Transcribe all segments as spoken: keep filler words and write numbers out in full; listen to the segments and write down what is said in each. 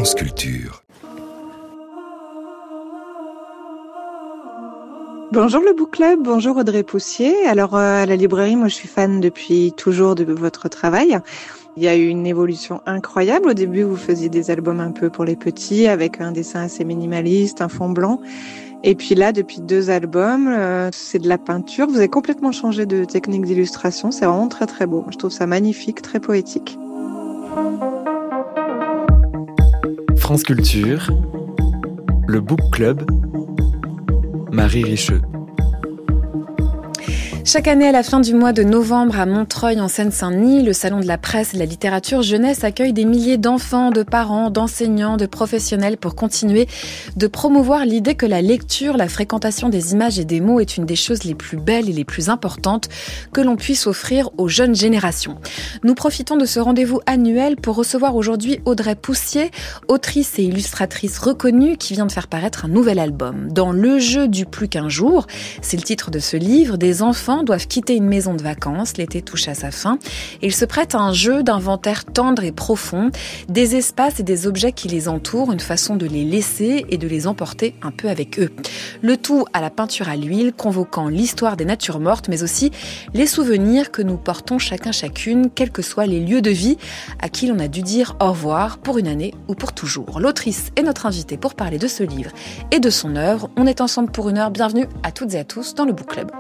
France Culture. Bonjour le Book Club, bonjour Audrey Poussier. Alors euh, à la librairie, moi je suis fan depuis toujours de votre travail. Il y a eu une évolution incroyable. Au début, vous faisiez des albums un peu pour les petits, avec un dessin assez minimaliste, un fond blanc. Et puis là, depuis deux albums, euh, c'est de la peinture. Vous avez complètement changé de technique d'illustration. C'est vraiment très très beau. Je trouve ça magnifique, très poétique. France Culture, le Book Club, Marie Richeux. Chaque année, à la fin du mois de novembre, à Montreuil, en Seine-Saint-Denis, le Salon de la presse et de la littérature jeunesse accueille des milliers d'enfants, de parents, d'enseignants, de professionnels pour continuer de promouvoir l'idée que la lecture, la fréquentation des images et des mots est une des choses les plus belles et les plus importantes que l'on puisse offrir aux jeunes générations. Nous profitons de ce rendez-vous annuel pour recevoir aujourd'hui Audrey Poussier, autrice et illustratrice reconnue qui vient de faire paraître un nouvel album. Dans Le jeu du plus qu'un jour, c'est le titre de ce livre, des enfants doivent quitter une maison de vacances, l'été touche à sa fin, et ils se prêtent à un jeu d'inventaire tendre et profond, des espaces et des objets qui les entourent, une façon de les laisser et de les emporter un peu avec eux. Le tout à la peinture à l'huile, convoquant l'histoire des natures mortes, mais aussi les souvenirs que nous portons chacun chacune, quels que soient les lieux de vie à qui l'on a dû dire au revoir pour une année ou pour toujours. L'autrice est notre invitée pour parler de ce livre et de son œuvre. On est ensemble pour une heure. Bienvenue à toutes et à tous dans le Book Club.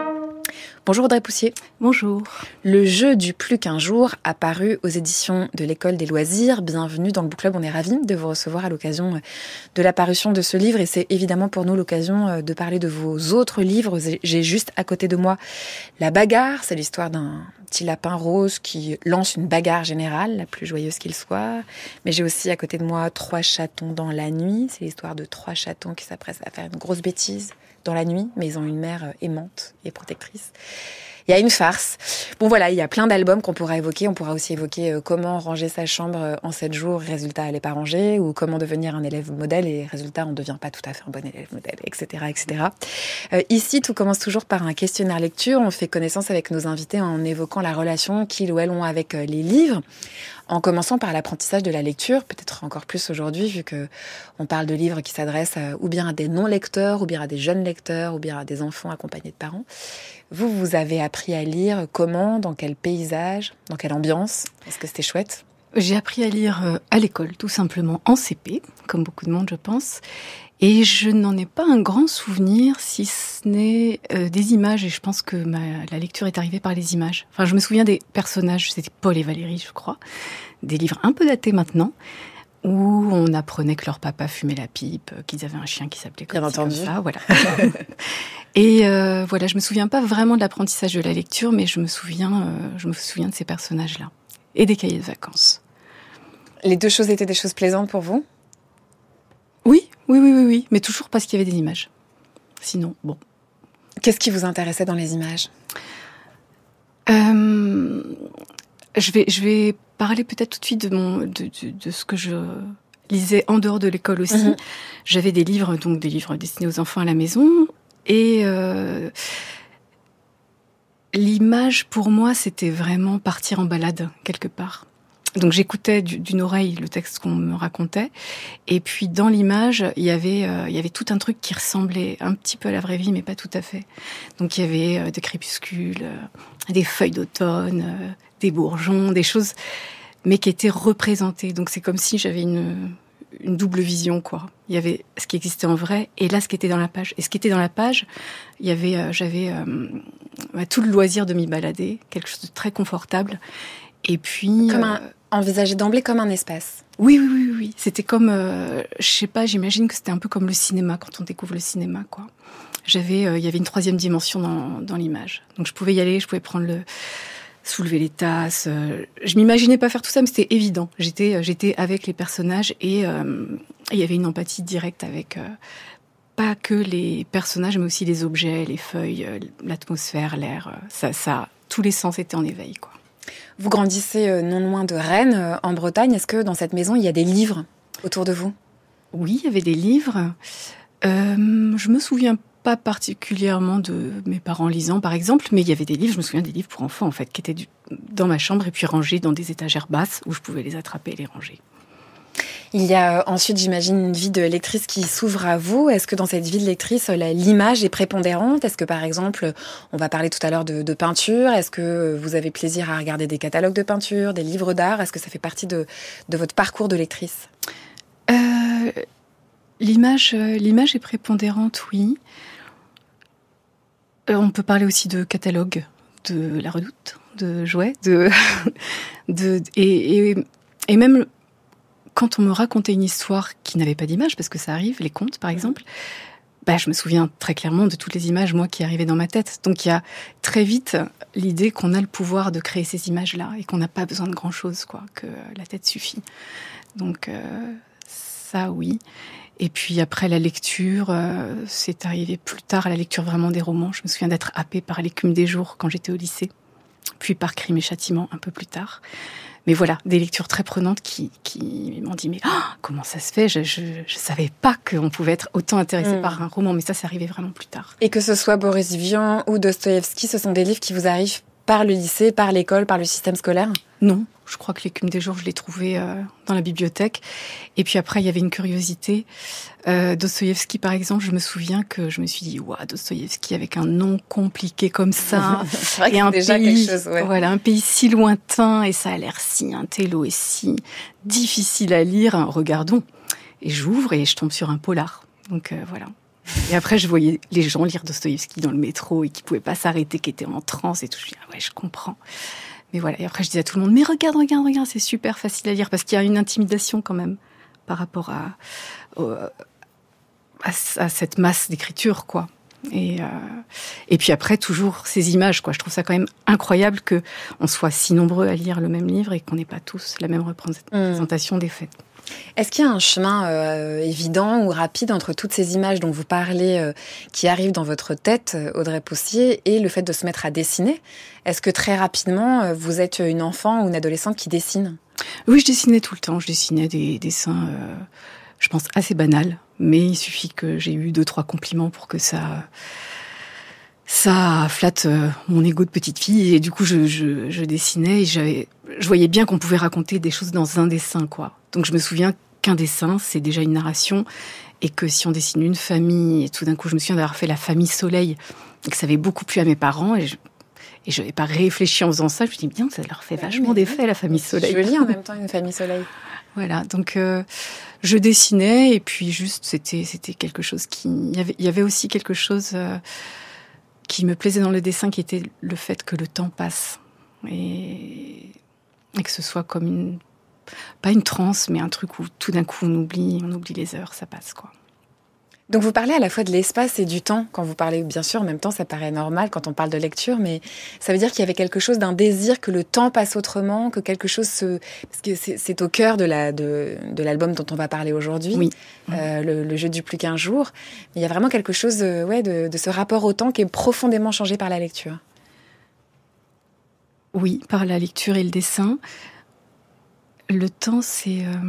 Bonjour Audrey Poussier. Bonjour. Le jeu du plus qu'un jour, apparu aux éditions de l'École des loisirs. Bienvenue dans le Book Club, on est ravis de vous recevoir à l'occasion de l'apparition de ce livre et c'est évidemment pour nous l'occasion de parler de vos autres livres. J'ai juste à côté de moi La bagarre, c'est l'histoire d'un petit lapin rose qui lance une bagarre générale, la plus joyeuse qu'il soit. Mais j'ai aussi à côté de moi Trois chatons dans la nuit, c'est l'histoire de trois chatons qui s'apprêtent à faire une grosse bêtise dans la nuit, mais ils ont une mère aimante et protectrice. Il y a une farce. Bon voilà, il y a plein d'albums qu'on pourra évoquer. On pourra aussi évoquer euh, comment ranger sa chambre en sept jours, résultat, elle n'est pas rangée, ou comment devenir un élève modèle, et résultat, on ne devient pas tout à fait un bon élève modèle, et cetera, et cetera. Euh, ici, tout commence toujours par un questionnaire lecture. On fait connaissance avec nos invités en évoquant la relation qu'ils ou elles ont avec euh, les livres, en commençant par l'apprentissage de la lecture, peut-être encore plus aujourd'hui, vu que on parle de livres qui s'adressent à, ou bien à des non-lecteurs, ou bien à des jeunes lecteurs, ou bien à des enfants accompagnés de parents. Vous, vous avez appris à lire comment, dans quel paysage, dans quelle ambiance? Est-ce que c'était chouette? J'ai appris à lire à l'école, tout simplement, en C P, comme beaucoup de monde, je pense. Et je n'en ai pas un grand souvenir, si ce n'est euh, des images. Et je pense que ma, la lecture est arrivée par les images. Enfin, je me souviens des personnages, c'était Paul et Valérie, je crois. Des livres un peu datés maintenant, où on apprenait que leur papa fumait la pipe, qu'ils avaient un chien qui s'appelait comme, Bien entendu. comme ça. Voilà. Et euh, voilà, je me souviens pas vraiment de l'apprentissage de la lecture, mais je me souviens, euh, je me souviens de ces personnages-là. Et des cahiers de vacances. Les deux choses étaient des choses plaisantes pour vous? Oui, oui, oui, oui, oui, mais toujours parce qu'il y avait des images. Sinon, bon. Qu'est-ce qui vous intéressait dans les images? euh, je vais, je vais parler peut-être tout de suite de, mon, de, de, de ce que je lisais en dehors de l'école aussi. Mmh. J'avais des livres, donc des livres destinés aux enfants à la maison. Et euh, l'image, pour moi, c'était vraiment partir en balade, quelque part. Donc j'écoutais d'une oreille le texte qu'on me racontait, et puis dans l'image, il y avait euh, il y avait tout un truc qui ressemblait un petit peu à la vraie vie, mais pas tout à fait. Donc il y avait euh, des crépuscules, euh, des feuilles d'automne, euh, des bourgeons, des choses, mais qui étaient représentées. Donc c'est comme si j'avais une une double vision, quoi. Il y avait ce qui existait en vrai, et là ce qui était dans la page. Et ce qui était dans la page, il y avait euh, j'avais euh, bah, tout le loisir de m'y balader, quelque chose de très confortable. Et puis comme euh, un envisagé d'emblée comme un espace. Oui, oui, oui, oui. C'était comme, euh, je sais pas, j'imagine que c'était un peu comme le cinéma, quand on découvre le cinéma, quoi. J'avais, euh, il y avait une troisième dimension dans, dans l'image. Donc je pouvais y aller, je pouvais prendre le, soulever les tasses. Euh, je m'imaginais pas faire tout ça, mais c'était évident. J'étais, j'étais avec les personnages et euh, il y avait une empathie directe avec euh, pas que les personnages, mais aussi les objets, les feuilles, euh, l'atmosphère, l'air. Euh, ça, ça, tous les sens étaient en éveil, quoi. Vous grandissez non loin de Rennes, en Bretagne. Est-ce que dans cette maison, il y a des livres autour de vous? Oui, il y avait des livres. Euh, je me souviens pas particulièrement de mes parents lisant, par exemple, mais il y avait des livres, je me souviens des livres pour enfants, en fait, qui étaient du, dans ma chambre et puis rangés dans des étagères basses où je pouvais les attraper et les ranger. Il y a ensuite, j'imagine, une vie de lectrice qui s'ouvre à vous. Est-ce que dans cette vie de lectrice, la, l'image est prépondérante ? Est-ce que, par exemple, on va parler tout à l'heure de, de peinture, est-ce que vous avez plaisir à regarder des catalogues de peinture, des livres d'art ? Est-ce que ça fait partie de, de votre parcours de lectrice ? euh, l'image, l'image est prépondérante, oui. Euh, on peut parler aussi de catalogues, de La Redoute, de jouets, de, de, et, et, et même... Quand on me racontait une histoire qui n'avait pas d'image, parce que ça arrive, les contes par exemple, bah, je me souviens très clairement de toutes les images, moi, qui arrivaient dans ma tête. Donc il y a très vite l'idée qu'on a le pouvoir de créer ces images-là et qu'on n'a pas besoin de grand-chose, quoi, que la tête suffit. Donc euh, ça, oui. Et puis après, la lecture, euh, c'est arrivé plus tard, à la lecture vraiment des romans. Je me souviens d'être happée par L'écume des jours quand j'étais au lycée, puis par Crime et châtiment un peu plus tard. Mais voilà, des lectures très prenantes qui, qui m'ont dit « Mais oh, comment ça se fait ? Je ne savais pas qu'on pouvait être autant intéressé mmh. par un roman. » Mais ça, c'est arrivé vraiment plus tard. Et que ce soit Boris Vian ou Dostoïevski, ce sont des livres qui vous arrivent par le lycée, par l'école, par le système scolaire ? Non, je crois que L'écume des jours, je l'ai trouvé euh, dans la bibliothèque. Et puis après, il y avait une curiosité. Euh, Dostoïevski, par exemple, je me souviens que je me suis dit « Waouh, Dostoïevski avec un nom compliqué comme ça. » C'est vrai et un déjà pays, quelque chose, ouais. Voilà, un pays si lointain et ça a l'air si intello et si difficile à lire. Regardons. Et j'ouvre et je tombe sur un polar. Donc euh, voilà. Et après, je voyais les gens lire Dostoïevski dans le métro et qui pouvaient pas s'arrêter, qui étaient en transe et tout. Je me dis, ah ouais, je comprends. Mais voilà. Et après, je disais à tout le monde, mais regarde, regarde, regarde, c'est super facile à lire parce qu'il y a une intimidation quand même par rapport à, à, à cette masse d'écriture, quoi. Et, euh, et puis après, toujours ces images, quoi. Je trouve ça quand même incroyable que on soit si nombreux à lire le même livre et qu'on n'ait pas tous la même représentation mmh. des faits. Est-ce qu'il y a un chemin euh, évident ou rapide entre toutes ces images dont vous parlez, euh, qui arrivent dans votre tête, Audrey Poussier, et le fait de se mettre à dessiner ? Est-ce que très rapidement, euh, vous êtes une enfant ou une adolescente qui dessine ? Oui, je dessinais tout le temps. Je dessinais des dessins, euh, je pense, assez banals. Mais il suffit que j'ai eu deux, trois compliments pour que ça... ça flatte euh, mon ego de petite fille. Et du coup, je, je, je dessinais et j'avais, je voyais bien qu'on pouvait raconter des choses dans un dessin, quoi. Donc je me souviens qu'un dessin, c'est déjà une narration. Et que si on dessine une famille, et tout d'un coup, je me souviens d'avoir fait La Famille Soleil, et que ça avait beaucoup plu à mes parents. Et je et je n'avais pas réfléchi en faisant ça. Je me dis, bien, ça leur fait vachement d'effet, La Famille Soleil. Je lis en même temps Une Famille Soleil. Voilà, donc euh, je dessinais. Et puis juste, c'était, c'était quelque chose qui... Il y avait, il y avait aussi quelque chose... Euh, qui me plaisait dans le dessin, qui était le fait que le temps passe. Et, et que ce soit comme une... Pas une transe, mais un truc où tout d'un coup on oublie, on oublie les heures, ça passe, quoi. Donc vous parlez à la fois de l'espace et du temps. Quand vous parlez, bien sûr, en même temps, ça paraît normal quand on parle de lecture, mais ça veut dire qu'il y avait quelque chose d'un désir que le temps passe autrement, que quelque chose se... Parce que c'est, c'est au cœur de, la, de, de l'album dont on va parler aujourd'hui, oui. euh, le, le jeu du plus qu'un jour. Mais il y a vraiment quelque chose euh, ouais, de, de ce rapport au temps qui est profondément changé par la lecture. Oui, par la lecture et le dessin. Le temps, c'est... Euh...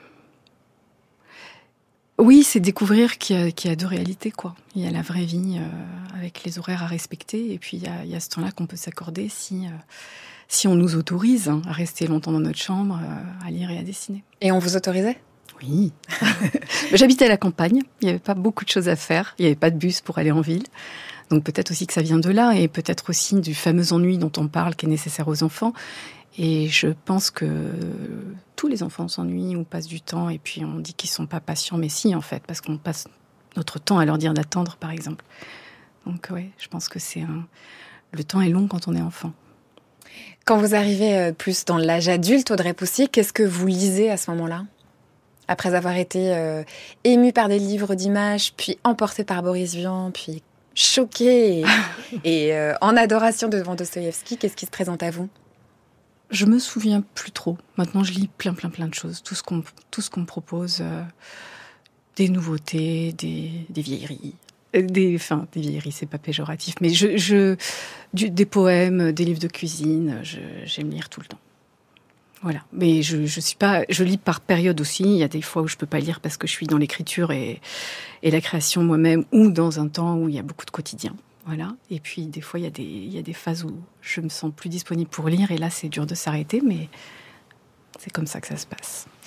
Oui, c'est découvrir qu'il y a, qu'il y a deux réalités, quoi. Il y a la vraie vie euh, avec les horaires à respecter, et puis il y a, il y a ce temps-là qu'on peut s'accorder si, euh, si on nous autorise hein, à rester longtemps dans notre chambre, euh, à lire et à dessiner. Et on vous autorisait ? Oui. J'habitais à la campagne, il n'y avait pas beaucoup de choses à faire, il n'y avait pas de bus pour aller en ville. Donc peut-être aussi que ça vient de là, et peut-être aussi du fameux ennui dont on parle qui est nécessaire aux enfants. Et je pense que tous les enfants s'ennuient ou passent du temps, et puis on dit qu'ils ne sont pas patients, mais si en fait, parce qu'on passe notre temps à leur dire d'attendre, par exemple. Donc oui, je pense que c'est un... le temps est long quand on est enfant. Quand vous arrivez plus dans l'âge adulte, Audrey Poussier, qu'est-ce que vous lisez à ce moment-là ? Après avoir été euh, émue par des livres d'images, puis emportée par Boris Vian, puis choquée et, et euh, en adoration devant Dostoïevski, qu'est-ce qui se présente à vous ? Je me souviens plus trop. Maintenant, je lis plein, plein, plein de choses. Tout ce qu'on, tout ce qu'on me propose, euh, des nouveautés, des, des vieilleries. Des, enfin, des vieilleries, c'est pas péjoratif, mais je, je, du, des poèmes, des livres de cuisine, je, j'aime lire tout le temps. Voilà. Mais je, je suis pas, je lis par période aussi. Il y a des fois où je peux pas lire parce que je suis dans l'écriture et, et la création moi-même, ou dans un temps où il y a beaucoup de quotidien. Voilà. Et puis, des fois, il y a des, il y a des phases où je me sens plus disponible pour lire. Et là, c'est dur de s'arrêter, mais c'est comme ça que ça se passe.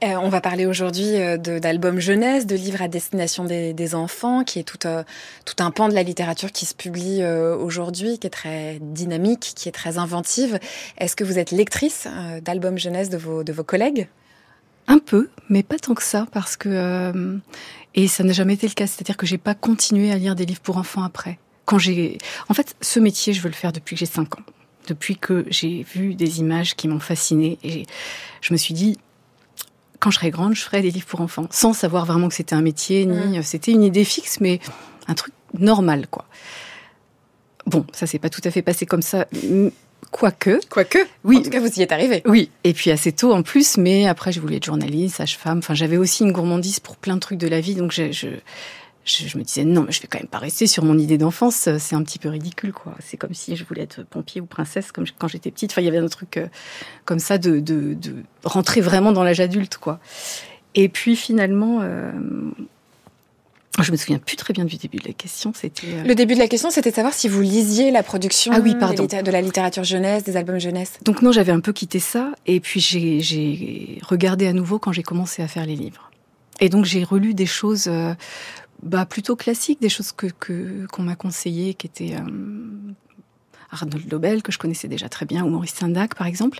Euh, on va parler aujourd'hui euh, de, d'albums jeunesse, de livres à destination des, des enfants, qui est tout, euh, tout un pan de la littérature qui se publie euh, aujourd'hui, qui est très dynamique, qui est très inventive. Est-ce que vous êtes lectrice euh, d'albums jeunesse de vos, de vos collègues ? Un peu, mais pas tant que ça, parce que... Euh, et ça n'a jamais été le cas, c'est-à-dire que j'ai pas continué à lire des livres pour enfants après. Quand j'ai... En fait, ce métier, je veux le faire depuis que j'ai cinq ans. Depuis que j'ai vu des images qui m'ont fascinée. Et je me suis dit... Quand je serai grande, je ferai des livres pour enfants, sans savoir vraiment que c'était un métier, ni mmh. c'était une idée fixe, mais un truc normal, quoi. Bon, ça s'est pas tout à fait passé comme ça, quoique. Quoique, oui. En tout cas, vous y êtes arrivée. Oui, et puis assez tôt en plus, mais après, j'ai voulu être journaliste, sage-femme, enfin, j'avais aussi une gourmandise pour plein de trucs de la vie, donc je... je Je, je me disais, non, mais je vais quand même pas rester sur mon idée d'enfance, c'est un petit peu ridicule, quoi. C'est comme si je voulais être pompier ou princesse, comme quand j'étais petite. Enfin, il y avait un truc euh, comme ça de, de, de rentrer vraiment dans l'âge adulte, quoi. Et puis, finalement, euh, je me souviens plus très bien du début de la question. C'était euh... Le début de la question, c'était de savoir si vous lisiez la production ah oui, pardon. de la littérature jeunesse, des albums jeunesse. Donc non, j'avais un peu quitté ça, et puis j'ai, j'ai regardé à nouveau quand j'ai commencé à faire les livres. Et donc, j'ai relu des choses... Euh, Bah, plutôt classique, des choses que, que, qu'on m'a conseillées, qui étaient euh, Arnold Lobel, que je connaissais déjà très bien, ou Maurice Sendak, par exemple.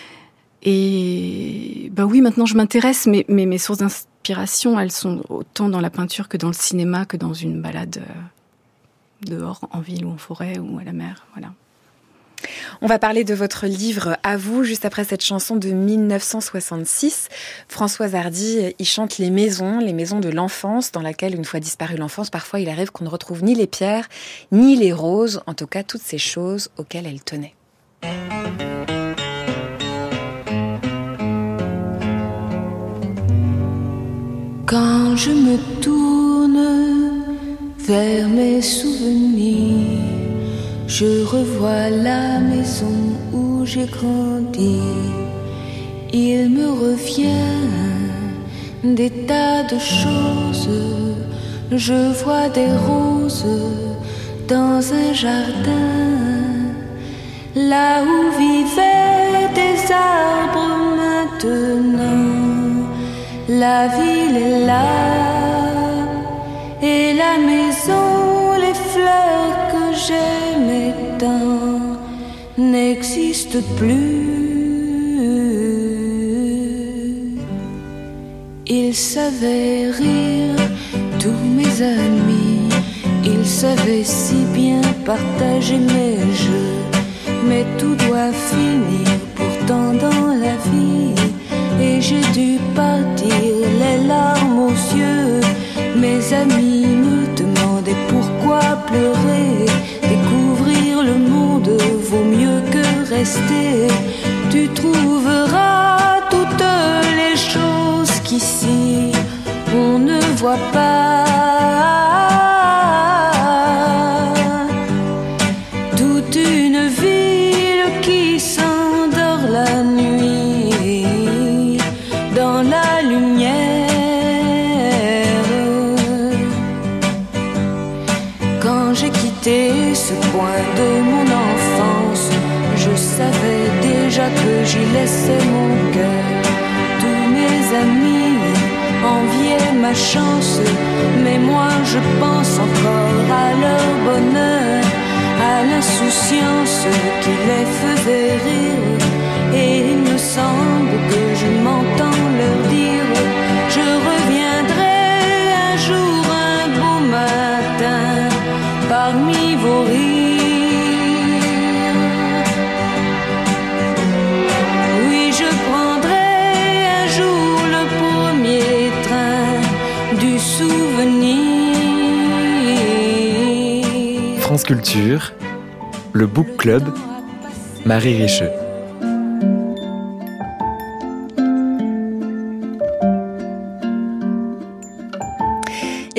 Et bah oui, maintenant je m'intéresse, mais, mais mes sources d'inspiration, elles sont autant dans la peinture que dans le cinéma, que dans une balade euh, dehors, en ville ou en forêt ou à la mer, voilà. On va parler de votre livre « À vous » juste après cette chanson de mille neuf cent soixante-six. Françoise Hardy y chante les maisons, les maisons de l'enfance, dans laquelle, une fois disparue l'enfance, parfois il arrive qu'on ne retrouve ni les pierres, ni les roses, en tout cas toutes ces choses auxquelles elle tenait. Quand je me tourne vers mes souvenirs, je revois la maison où j'ai grandi. Il me revient des tas de choses. Je vois des roses dans un jardin, là où vivaient des arbres maintenant. La ville est là et la maison, les fleurs que j'aimais tant n'existent plus. Ils savaient rire, tous mes amis, ils savaient si bien partager mes jeux, mais tout doit finir pourtant dans la vie, et j'ai dû partir les larmes aux yeux. Mes amis me demandaient pourquoi pleurer. Découvrir le monde vaut mieux que rester. Tu trouveras toutes les choses qu'ici on ne voit pas. Toute une ville qui s'endort la nuit dans la lumière. Quand j'ai quitté ce coin de mon enfance, je savais déjà que j'y laissais mon cœur. Tous mes amis enviaient ma chance, mais moi je pense encore à leur bonheur, à l'insouciance qui les faisait rire. Et il me semble que je m'entends leur dire: je reviendrai un jour, un beau matin, parmi vos rires. Oui, je prendrai un jour le premier train du souvenir. France Culture, le Book Club, Marie Richeux.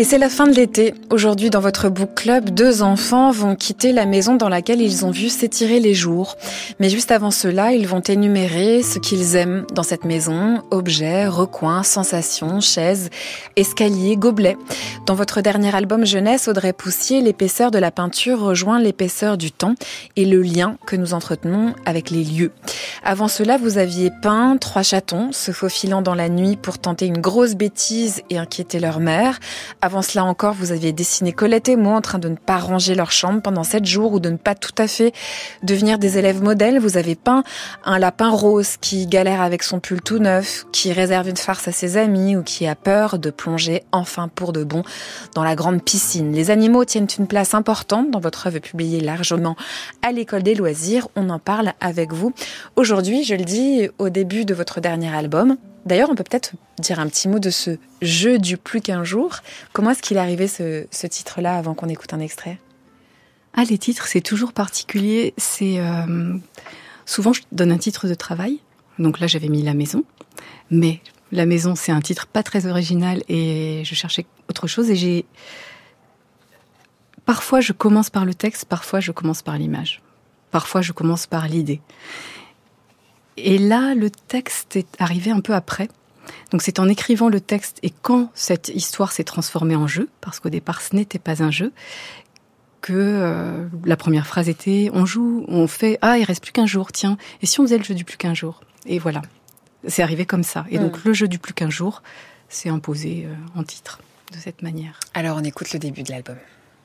Et c'est la fin de l'été. Aujourd'hui, dans votre book club, deux enfants vont quitter la maison dans laquelle ils ont vu s'étirer les jours. Mais juste avant cela, ils vont énumérer ce qu'ils aiment dans cette maison. Objets, recoins, sensations, chaises, escaliers, gobelets. Dans votre dernier album jeunesse, Audrey Poussier, l'épaisseur de la peinture rejoint l'épaisseur du temps et le lien que nous entretenons avec les lieux. Avant cela, vous aviez peint trois chatons se faufilant dans la nuit pour tenter une grosse bêtise et inquiéter leur mère. Avant cela encore, vous aviez dessiné Colette et moi en train de ne pas ranger leur chambre pendant sept jours ou de ne pas tout à fait devenir des élèves modèles. Vous avez peint un lapin rose qui galère avec son pull tout neuf, qui réserve une farce à ses amis ou qui a peur de plonger enfin pour de bon dans la grande piscine. Les animaux tiennent une place importante dans votre œuvre publiée largement à l'école des loisirs. On en parle avec vous aujourd'hui, je le dis, au début de votre dernier album. D'ailleurs, on peut peut-être dire un petit mot de ce jeu du plus qu'un jour. Comment est-ce qu'il est arrivé ce, ce titre-là avant qu'on écoute un extrait ? Ah, les titres, c'est toujours particulier. C'est euh, souvent, je donne un titre de travail. Donc là, j'avais mis La Maison. Mais La Maison, c'est un titre pas très original et je cherchais autre chose. Et j'ai... Parfois, je commence par le texte, parfois, je commence par l'image. Parfois, je commence par l'idée. Et là, le texte est arrivé un peu après. Donc c'est en écrivant le texte et quand cette histoire s'est transformée en jeu, parce qu'au départ ce n'était pas un jeu, que euh, la première phrase était « on joue, on fait, ah il reste plus qu'un jour, tiens, et si on faisait le jeu du plus qu'un jour ?» Et voilà, c'est arrivé comme ça. Et mmh. donc le jeu du plus qu'un jour s'est imposé euh, en titre de cette manière. Alors on écoute le début de l'album.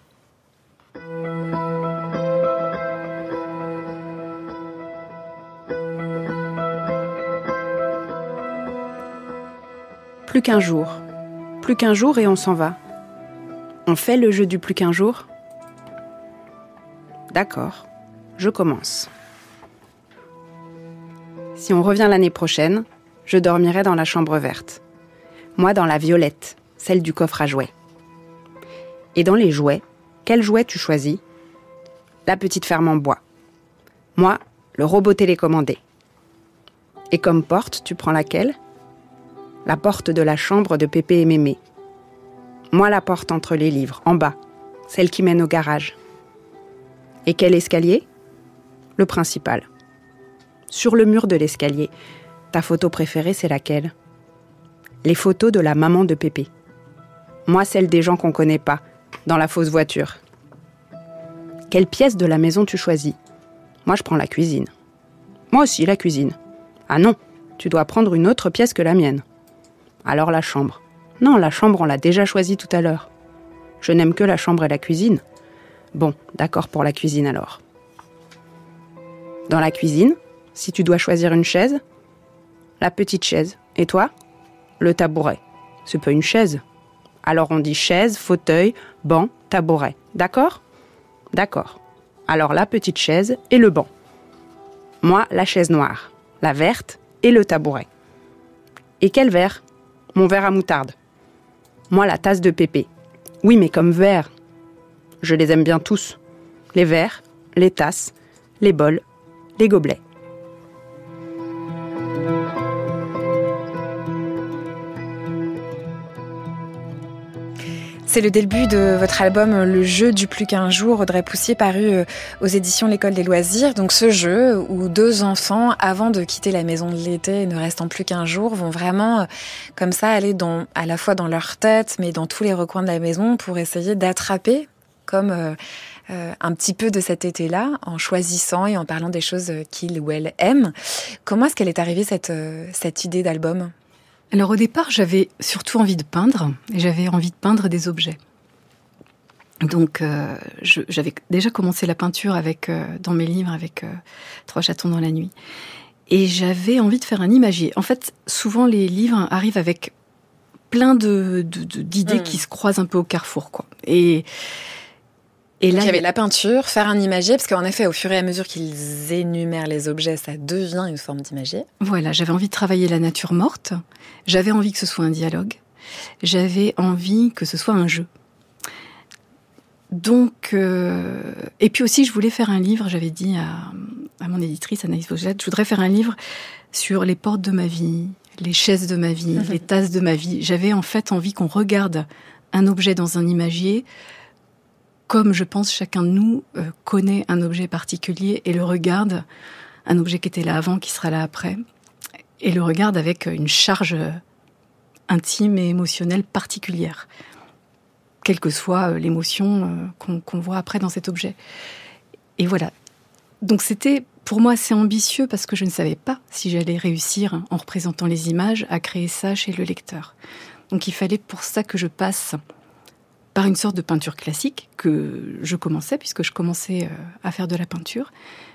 Plus qu'un jour. Plus qu'un jour et on s'en va. On fait le jeu du plus qu'un jour ? D'accord, je commence. Si on revient l'année prochaine, je dormirai dans la chambre verte. Moi dans la violette, celle du coffre à jouets. Et dans les jouets, quel jouet tu choisis ? La petite ferme en bois. Moi, le robot télécommandé. Et comme porte, tu prends laquelle ? La porte de la chambre de Pépé et Mémé. Moi, la porte entre les livres, en bas, celle qui mène au garage. Et quel escalier ? Le principal. Sur le mur de l'escalier, ta photo préférée, c'est laquelle ? Les photos de la maman de Pépé. Moi, celle des gens qu'on connaît pas, dans la fausse voiture. Quelle pièce de la maison tu choisis ? Moi, je prends la cuisine. Moi aussi, la cuisine. Ah non, tu dois prendre une autre pièce que la mienne. Alors la chambre. Non, la chambre, on l'a déjà choisie tout à l'heure. Je n'aime que la chambre et la cuisine. Bon, d'accord pour la cuisine alors. Dans la cuisine, si tu dois choisir une chaise, la petite chaise. Et toi ? Le tabouret. C'est pas une chaise. Alors on dit chaise, fauteuil, banc, tabouret. D'accord ? D'accord. Alors la petite chaise et le banc. Moi, la chaise noire, la verte et le tabouret. Et quel verre ? Mon verre à moutarde. Moi, la tasse de Pépé. Oui, mais comme verre. Je les aime bien tous. Les verres, les tasses, les bols, les gobelets. C'est le début de votre album Le jeu du plus qu'un jour, Audrey Poussier, paru aux éditions L'École des loisirs. Donc ce jeu où deux enfants, avant de quitter la maison de l'été, ne restant plus qu'un jour, vont vraiment comme ça aller dans, à la fois dans leur tête, mais dans tous les recoins de la maison pour essayer d'attraper comme euh, euh, un petit peu de cet été-là, en choisissant et en parlant des choses qu'ils ou elles aiment. Comment est-ce qu'elle est arrivée cette, euh, cette idée d'album ? Alors au départ, j'avais surtout envie de peindre, et j'avais envie de peindre des objets. Donc euh, je, j'avais déjà commencé la peinture avec, euh, dans mes livres avec euh, Trois chatons dans la nuit. Et j'avais envie de faire un imagier. En fait, souvent les livres arrivent avec plein de, de, de, d'idées mmh. qui se croisent un peu au carrefour, quoi. Et Et là, il y avait la peinture, faire un imagier, parce qu'en effet, au fur et à mesure qu'ils énumèrent les objets, ça devient une forme d'imagier. Voilà, j'avais envie de travailler la nature morte, j'avais envie que ce soit un dialogue, j'avais envie que ce soit un jeu. Donc, euh, et puis aussi, je voulais faire un livre, j'avais dit à, à mon éditrice, Anaïs Vogel, je voudrais faire un livre sur les portes de ma vie, les chaises de ma vie, mmh. les tasses de ma vie. J'avais en fait envie qu'on regarde un objet dans un imagier, comme je pense chacun de nous euh, connaît un objet particulier et le regarde, un objet qui était là avant, qui sera là après, et le regarde avec une charge intime et émotionnelle particulière, quelle que soit l'émotion euh, qu'on, qu'on voit après dans cet objet. Et voilà. Donc c'était pour moi assez ambitieux parce que je ne savais pas si j'allais réussir, en représentant les images, à créer ça chez le lecteur. Donc il fallait pour ça que je passe par une sorte de peinture classique que je commençais, puisque je commençais à faire de la peinture.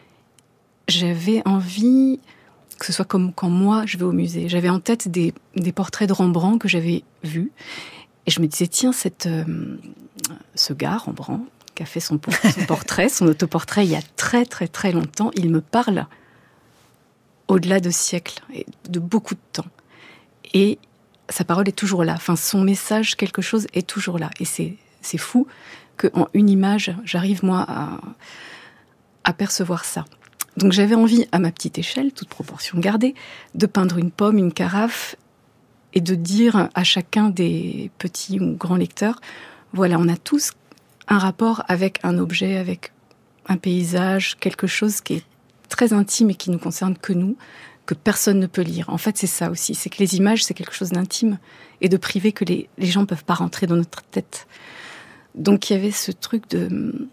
J'avais envie que ce soit comme quand moi je vais au musée. J'avais en tête des, des portraits de Rembrandt que j'avais vus. Et je me disais, tiens, cette, euh, ce gars, Rembrandt, qui a fait son, son portrait, son autoportrait il y a très très très longtemps, il me parle au-delà de siècles, et de beaucoup de temps. Et sa parole est toujours là. Enfin, son message, quelque chose, est toujours là. Et c'est, c'est fou qu'en une image, j'arrive, moi, à, à percevoir ça. Donc j'avais envie, à ma petite échelle, toute proportion gardée, de peindre une pomme, une carafe, et de dire à chacun des petits ou grands lecteurs, voilà, on a tous un rapport avec un objet, avec un paysage, quelque chose qui est très intime et qui ne nous concerne que nous, que personne ne peut lire. En fait, c'est ça aussi, c'est que les images, c'est quelque chose d'intime et de privé que les, les gens ne peuvent pas rentrer dans notre tête. Donc il y avait ce truc de,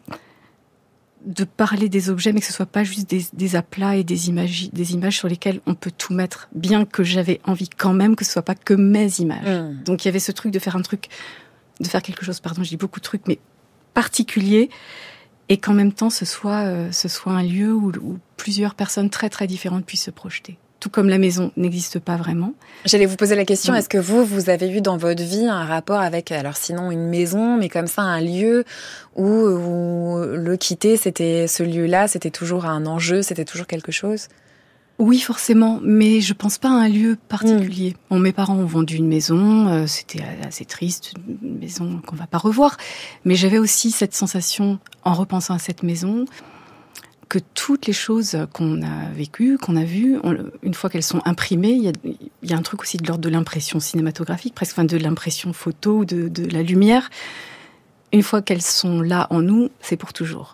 de parler des objets, mais que ce ne soit pas juste des, des aplats et des images, des images sur lesquelles on peut tout mettre, bien que j'avais envie quand même que ce ne soit pas que mes images. Mmh. Donc il y avait ce truc de faire un truc, de faire quelque chose, pardon, je dis beaucoup de trucs, mais particulier, et qu'en même temps ce soit, euh, ce soit un lieu où, où plusieurs personnes très très différentes puissent se projeter. Tout comme la maison n'existe pas vraiment. J'allais vous poser la question, oui. Est-ce que vous, vous avez eu dans votre vie un rapport avec, alors sinon une maison, mais comme ça un lieu où, où le quitter, c'était ce lieu-là, c'était toujours un enjeu, c'était toujours quelque chose ? Oui, forcément, mais je pense pas à un lieu particulier. Mmh. Bon, mes parents ont vendu une maison, euh, c'était assez triste, une maison qu'on va pas revoir, mais j'avais aussi cette sensation, en repensant à cette maison, que toutes les choses qu'on a vécues, qu'on a vues, on, une fois qu'elles sont imprimées, il y a, il y a un truc aussi de l'ordre de l'impression cinématographique, presque enfin de l'impression photo, de, de la lumière. Une fois qu'elles sont là en nous, c'est pour toujours.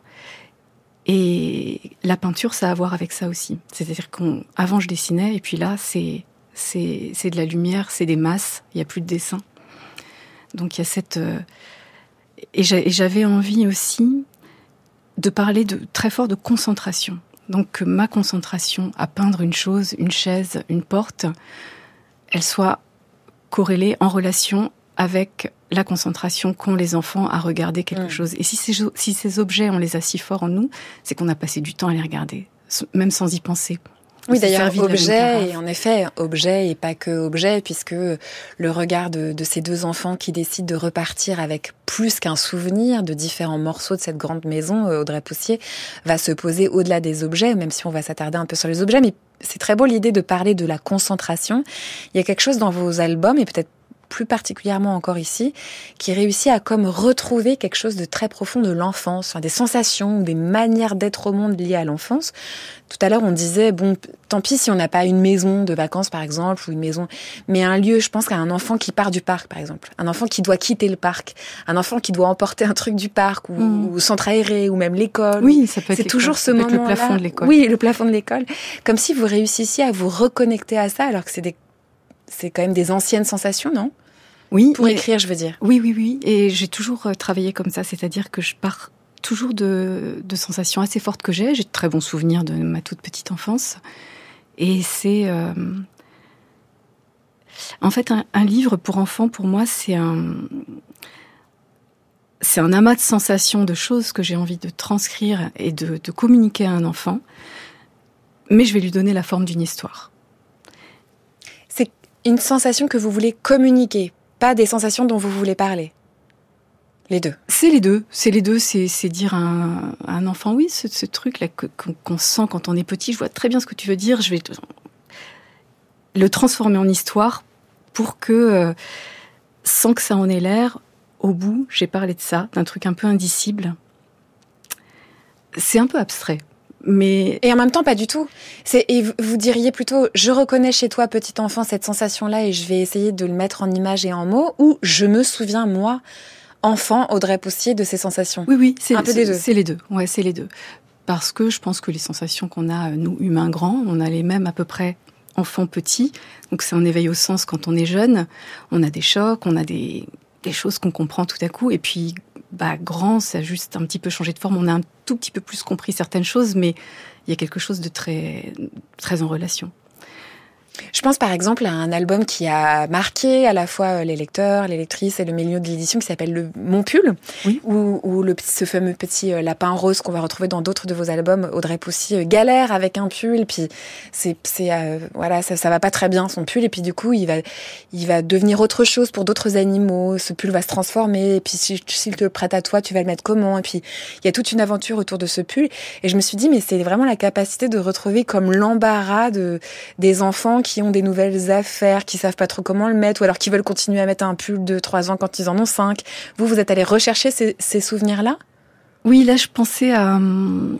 Et la peinture, ça a à voir avec ça aussi. C'est-à-dire qu'avant, je dessinais, et puis là, c'est, c'est, c'est de la lumière, c'est des masses, il n'y a plus de dessin. Donc il y a cette... Euh, et j'avais envie aussi de parler de, très fort de concentration. Donc que ma concentration à peindre une chose, une chaise, une porte, elle soit corrélée, en relation avec la concentration qu'ont les enfants à regarder quelque mmh. chose. Et si ces, si ces objets, on les a si fort en nous, c'est qu'on a passé du temps à les regarder, même sans y penser. Oui, d'ailleurs, objet, et en effet, objet et pas que objet, puisque le regard de, de ces deux enfants qui décident de repartir avec plus qu'un souvenir de différents morceaux de cette grande maison, Audrey Poussier, va se poser au-delà des objets, même si on va s'attarder un peu sur les objets, mais c'est très beau l'idée de parler de la concentration. Il y a quelque chose dans vos albums, et peut-être plus particulièrement encore ici, qui réussit à comme retrouver quelque chose de très profond de l'enfance, enfin, des sensations, des manières d'être au monde liées à l'enfance. Tout à l'heure, on disait, bon, tant pis si on n'a pas une maison de vacances, par exemple, ou une maison, mais un lieu, je pense qu'à un enfant qui part du parc, par exemple, un enfant qui doit quitter le parc, un enfant qui doit emporter un truc du parc, ou, mmh. ou s'entraîrer, ou même l'école. Oui, ça peut être c'est toujours ce moment-là. Le plafond de l'école. Oui, le plafond de l'école. Comme si vous réussissiez à vous reconnecter à ça, alors que c'est des, c'est quand même des anciennes sensations, non ? Oui, pour écrire, je veux dire. Oui, oui, oui. Et j'ai toujours travaillé comme ça, c'est-à-dire que je pars toujours de, de sensations assez fortes que j'ai. J'ai de très bons souvenirs de ma toute petite enfance. Et c'est... Euh... En fait, un, un livre pour enfants, pour moi, c'est un... C'est un amas de sensations, de choses que j'ai envie de transcrire et de, de communiquer à un enfant. Mais je vais lui donner la forme d'une histoire. C'est une sensation que vous voulez communiquer, pas des sensations dont vous voulez parler. Les deux. C'est les deux. C'est les deux. C'est, c'est dire à un, à un enfant, oui, ce, ce truc-là que, qu'on sent quand on est petit, je vois très bien ce que tu veux dire, je vais le transformer en histoire pour que, euh, sans que ça en ait l'air, au bout, j'ai parlé de ça, d'un truc un peu indicible. C'est un peu abstrait. Mais et en même temps pas du tout. C'est et vous diriez plutôt je reconnais chez toi petit enfant cette sensation là et je vais essayer de le mettre en images et en mots, ou je me souviens moi enfant Audrey Poussier de ces sensations. Oui oui, c'est un peu c'est, des deux. C'est les deux. Ouais, c'est les deux. Parce que je pense que les sensations qu'on a nous humains grands, on a les mêmes à peu près enfants petits. Donc c'est un éveil au sens quand on est jeune, on a des chocs, on a des des choses qu'on comprend tout à coup, et puis bah, grand, ça a juste un petit peu changé de forme. On a un tout petit peu plus compris certaines choses, mais il y a quelque chose de très, très en relation. Je pense par exemple à un album qui a marqué à la fois les lecteurs, les lectrices et le milieu de l'édition, qui s'appelle le Mon Pull, oui. où, où le, ce fameux petit lapin rose qu'on va retrouver dans d'autres de vos albums, Audrey Poussier galère avec un pull, puis c'est, c'est euh, voilà, ça, ça va pas très bien son pull, et puis du coup il va, il va devenir autre chose pour d'autres animaux. Ce pull va se transformer, et puis si, s'il te prête à toi, tu vas le mettre comment? Et puis il y a toute une aventure autour de ce pull, et je me suis dit mais c'est vraiment la capacité de retrouver comme l'embarras de des enfants qui ont des nouvelles affaires, qui savent pas trop comment le mettre, ou alors qui veulent continuer à mettre un pull de trois ans quand ils en ont cinq. Vous, vous êtes allé rechercher ces, ces souvenirs-là? Oui, là, je pensais à, euh,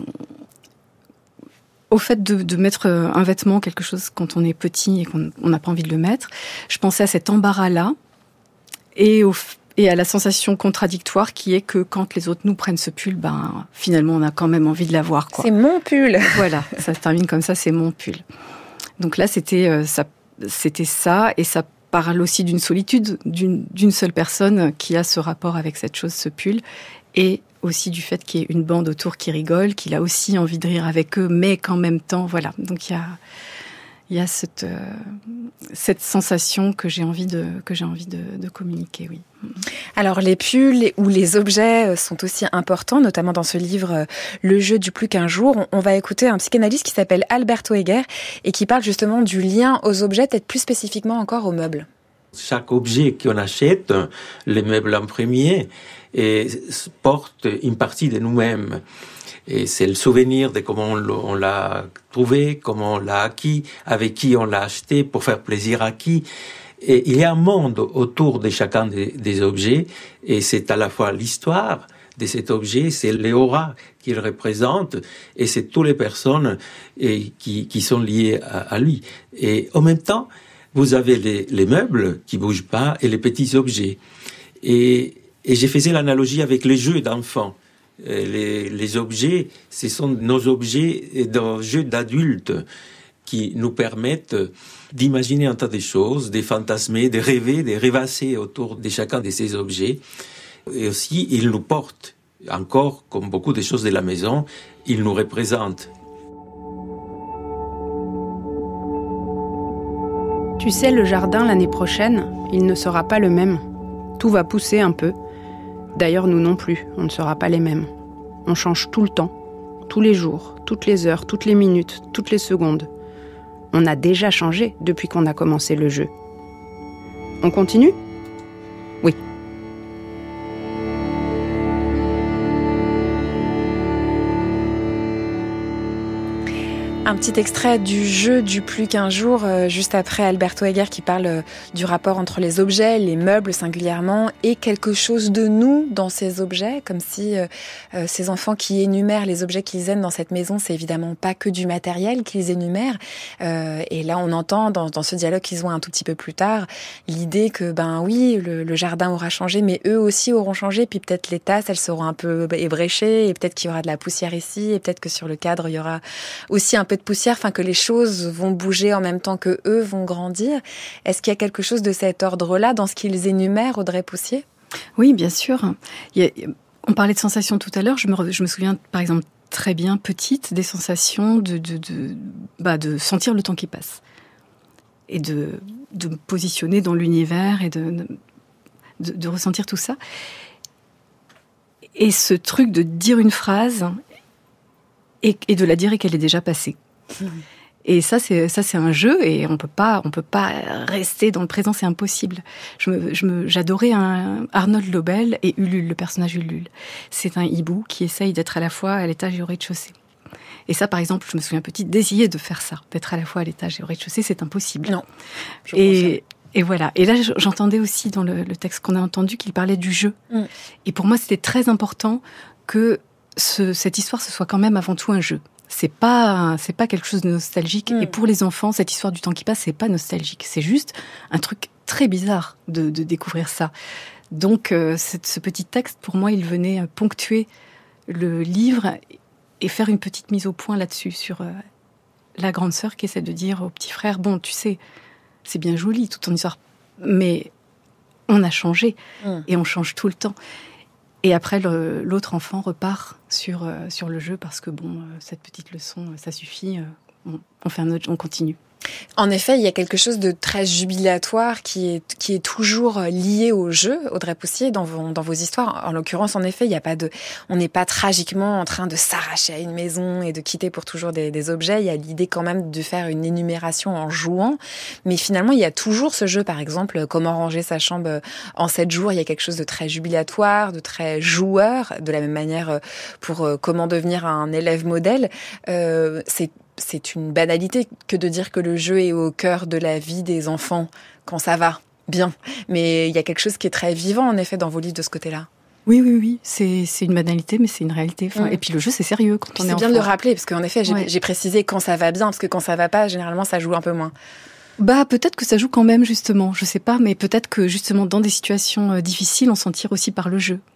au fait de, de mettre un vêtement, quelque chose quand on est petit et qu'on n'a pas envie de le mettre. Je pensais à cet embarras-là et, au, et à la sensation contradictoire qui est que quand les autres nous prennent ce pull, ben, finalement, on a quand même envie de l'avoir, quoi. C'est mon pull. Voilà, ça se termine comme ça, c'est mon pull. Donc là, c'était, euh, ça, c'était ça, et ça parle aussi d'une solitude, d'une, d'une seule personne qui a ce rapport avec cette chose, ce pull, et aussi du fait qu'il y ait une bande autour qui rigole, qu'il a aussi envie de rire avec eux, mais qu'en même temps, voilà. Donc il y a, il y a cette, euh, cette sensation que j'ai envie de, que j'ai envie de, de communiquer, oui. Alors les pulls ou les objets sont aussi importants, notamment dans ce livre Le jeu du plus qu'un jour. On va écouter un psychanalyste qui s'appelle Alberto Heger et qui parle justement du lien aux objets, peut-être plus spécifiquement encore aux meubles. Chaque objet qu'on achète, les meubles en premier, et porte une partie de nous-mêmes. Et c'est le souvenir de comment on l'a trouvé, comment on l'a acquis, avec qui on l'a acheté, pour faire plaisir à qui. Et il y a un monde autour de chacun des, des objets, et c'est à la fois l'histoire de cet objet, c'est l'aura qu'il représente, et c'est toutes les personnes et, qui, qui sont liées à, à lui. Et en même temps, vous avez les, les meubles qui bougent pas et les petits objets. Et, et j'ai fait l'analogie avec les jeux d'enfants. Les, les objets, ce sont nos objets de jeux d'adultes qui nous permettent d'imaginer un tas de choses, de fantasmer, de rêver, de rêvasser autour de chacun de ces objets. Et aussi, ils nous portent. Encore, comme beaucoup de choses de la maison, ils nous représentent. Tu sais, le jardin, l'année prochaine, il ne sera pas le même. Tout va pousser un peu. D'ailleurs, nous non plus, on ne sera pas les mêmes. On change tout le temps, tous les jours, toutes les heures, toutes les minutes, toutes les secondes. On a déjà changé depuis qu'on a commencé le jeu. On continue ? Oui. Un petit extrait du jeu du plus qu'un jour, euh, juste après Alberto Heger qui parle euh, du rapport entre les objets, les meubles singulièrement, et quelque chose de nous dans ces objets, comme si euh, euh, ces enfants qui énumèrent les objets qu'ils aiment dans cette maison, c'est évidemment pas que du matériel qu'ils énumèrent. Euh, et là, on entend dans, dans ce dialogue qu'ils ont un tout petit peu plus tard l'idée que, ben oui, le, le jardin aura changé, mais eux aussi auront changé, puis peut-être les tasses, elles seront un peu ébréchées, et peut-être qu'il y aura de la poussière ici, et peut-être que sur le cadre, il y aura aussi un peu de poussière, enfin que les choses vont bouger en même temps que eux vont grandir. Est-ce qu'il y a quelque chose de cet ordre-là dans ce qu'ils énumèrent, Audrey Poussier ? Oui, bien sûr. Il y a, on parlait de sensations tout à l'heure. Je me, je me souviens, par exemple, très bien petite, des sensations de, de, de, bah, de sentir le temps qui passe et de, de me positionner dans l'univers et de, de, de ressentir tout ça. Et ce truc de dire une phrase et, et de la dire et qu'elle est déjà passée. Mmh. Et ça, c'est ça, c'est un jeu et on peut pas, on peut pas rester dans le présent, c'est impossible. Je me, je me, j'adorais un Arnold Lobel et Ulule, le personnage Ulule. C'est un hibou qui essaye d'être à la fois à l'étage et au rez-de-chaussée. Et ça, par exemple, je me souviens petite d'essayer de faire ça, d'être à la fois à l'étage et au rez-de-chaussée, c'est impossible. Non. Et Et voilà. Et là, j'entendais aussi dans le, le texte qu'on a entendu qu'il parlait du jeu. Mm. Et pour moi, c'était très important que ce, cette histoire, ce soit quand même avant tout un jeu. c'est pas c'est pas quelque chose de nostalgique. Mm. Et pour les enfants, cette histoire du temps qui passe, c'est pas nostalgique. C'est juste un truc très bizarre de, de découvrir ça. Donc, euh, cette, ce petit texte, pour moi, il venait ponctuer le livre et faire une petite mise au point là-dessus, sur euh, la grande sœur qui essaie de dire au petit frère, bon, tu sais, c'est bien joli, toute ton histoire, mais on a changé, mmh. et on change tout le temps. Et après, le, l'autre enfant repart sur, euh, sur le jeu, parce que, bon, euh, cette petite leçon, ça suffit, euh, on, on fait un autre, on continue. En effet, il y a quelque chose de très jubilatoire qui est, qui est toujours lié au jeu, Audrey Poussier, dans vos, dans vos histoires. En l'occurrence, en effet, il y a pas de, on n'est pas tragiquement en train de s'arracher à une maison et de quitter pour toujours des, des objets. Il y a l'idée quand même de faire une énumération en jouant. Mais finalement, il y a toujours ce jeu, par exemple, comment ranger sa chambre en sept jours. Il y a quelque chose de très jubilatoire, de très joueur. De la même manière, pour comment devenir un élève modèle, euh, c'est c'est une banalité que de dire que le jeu est au cœur de la vie des enfants quand ça va bien. Mais il y a quelque chose qui est très vivant, en effet, dans vos livres de ce côté-là. Oui, oui, oui. C'est, c'est une banalité, mais c'est une réalité. Enfin, mmh. Et puis le jeu, c'est sérieux quand puis on est enfant. C'est bien de le rappeler, parce qu'en effet, j'ai, ouais. j'ai précisé quand ça va bien, parce que quand ça va pas, généralement, ça joue un peu moins. Bah, peut-être que ça joue quand même, justement. Je sais pas, mais peut-être que, justement, dans des situations difficiles, on s'en tire aussi par le jeu.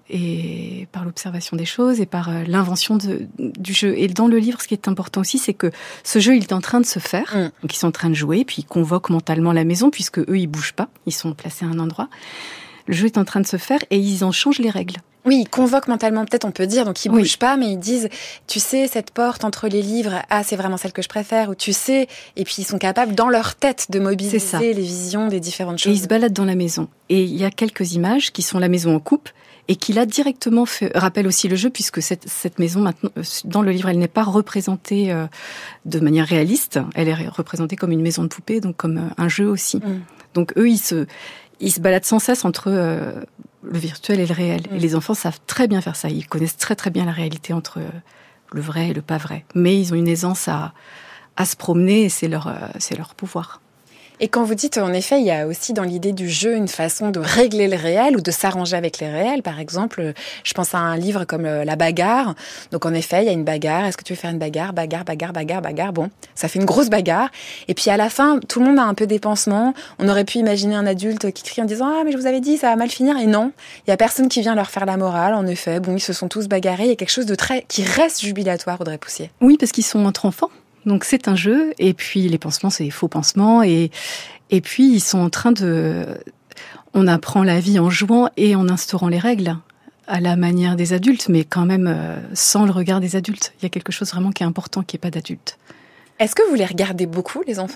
Et par l'observation des choses et par euh, l'invention de, du jeu. Et dans le livre, ce qui est important aussi, c'est que ce jeu, il est en train de se faire. Mm. Donc, ils sont en train de jouer, puis ils convoquent mentalement la maison, puisque eux, ils bougent pas. Ils sont placés à un endroit. Le jeu est en train de se faire et ils en changent les règles. Oui, ils convoquent mentalement, peut-être on peut dire, donc ils bougent oui. pas, mais ils disent, tu sais, cette porte entre les livres, ah, c'est vraiment celle que je préfère, ou tu sais, et puis ils sont capables, dans leur tête, de mobiliser les visions des différentes choses. Et ils se baladent dans la maison. Et il y a quelques images qui sont la maison en coupe, et qui là directement fait, rappelle aussi le jeu, puisque cette, cette maison, maintenant, dans le livre, elle n'est pas représentée euh, de manière réaliste, elle est représentée comme une maison de poupée, donc comme euh, un jeu aussi. Mm. Donc eux, ils se, ils se baladent sans cesse entre euh, le virtuel et le réel. Mm. Et les enfants savent très bien faire ça, ils connaissent très très bien la réalité entre euh, le vrai et le pas vrai. Mais ils ont une aisance à, à se promener, et c'est leur, euh, c'est leur pouvoir. Et quand vous dites, en effet, il y a aussi dans l'idée du jeu une façon de régler le réel ou de s'arranger avec les réels. Par exemple, je pense à un livre comme La bagarre. Donc, en effet, il y a une bagarre. Est-ce que tu veux faire une bagarre? Bagarre, bagarre, bagarre, bagarre. Bon, ça fait une grosse bagarre. Et puis, à la fin, tout le monde a un peu des pansements. On aurait pu imaginer un adulte qui crie en disant « Ah, mais je vous avais dit, ça va mal finir. » Et non, il y a personne qui vient leur faire la morale. En effet, bon, ils se sont tous bagarrés. Il y a quelque chose de très, qui reste jubilatoire, Audrey Poussier. Oui, parce qu'ils sont entre enfants. Donc c'est un jeu, et puis les pansements, c'est des faux pansements, et, et puis ils sont en train de... On apprend la vie en jouant et en instaurant les règles, à la manière des adultes, mais quand même euh, sans le regard des adultes. Il y a quelque chose vraiment qui est important, qui n'est pas d'adulte. Est-ce que vous les regardez beaucoup, les enfants ?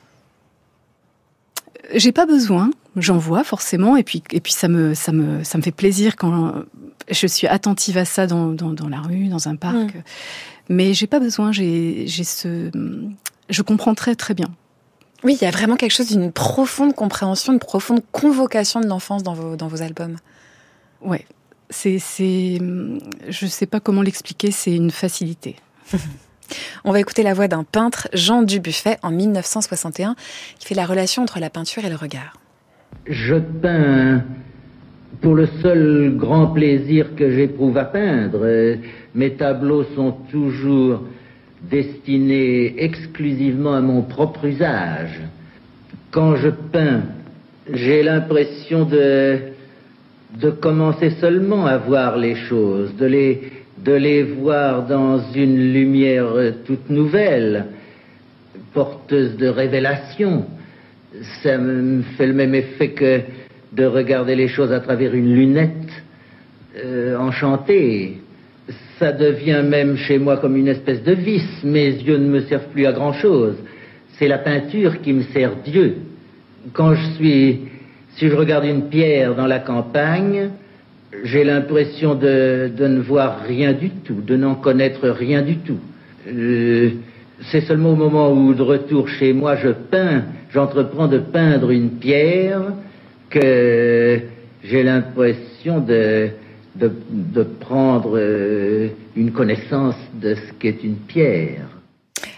J'ai pas besoin, j'en vois forcément, et puis, et puis ça, me, ça, me, ça me fait plaisir quand je suis attentive à ça dans, dans, dans la rue, dans un parc. Mmh. Mais j'ai pas besoin, j'ai, j'ai ce... je comprends très très bien. Oui, il y a vraiment quelque chose d'une profonde compréhension, une profonde convocation de l'enfance dans vos, dans vos albums. Ouais, c'est, c'est... je sais pas comment l'expliquer, c'est une facilité. On va écouter la voix d'un peintre, Jean Dubuffet, en dix-neuf cent soixante et un, qui fait la relation entre la peinture et le regard. Je peins pour le seul grand plaisir que j'éprouve à peindre. Mes tableaux sont toujours destinés exclusivement à mon propre usage. Quand je peins, j'ai l'impression de, de commencer seulement à voir les choses, de les, de les voir dans une lumière toute nouvelle, porteuse de révélation. Ça me fait le même effet que de regarder les choses à travers une lunette euh, enchantée. Ça devient même chez moi comme une espèce de vice. Mes yeux ne me servent plus à grand-chose. C'est la peinture qui me sert Dieu. Quand je suis... Si je regarde une pierre dans la campagne, j'ai l'impression de, de ne voir rien du tout, de n'en connaître rien du tout. Euh, c'est seulement au moment où, de retour chez moi, je peins, j'entreprends de peindre une pierre, que j'ai l'impression de... De, de prendre euh, une connaissance de ce qu'est une pierre.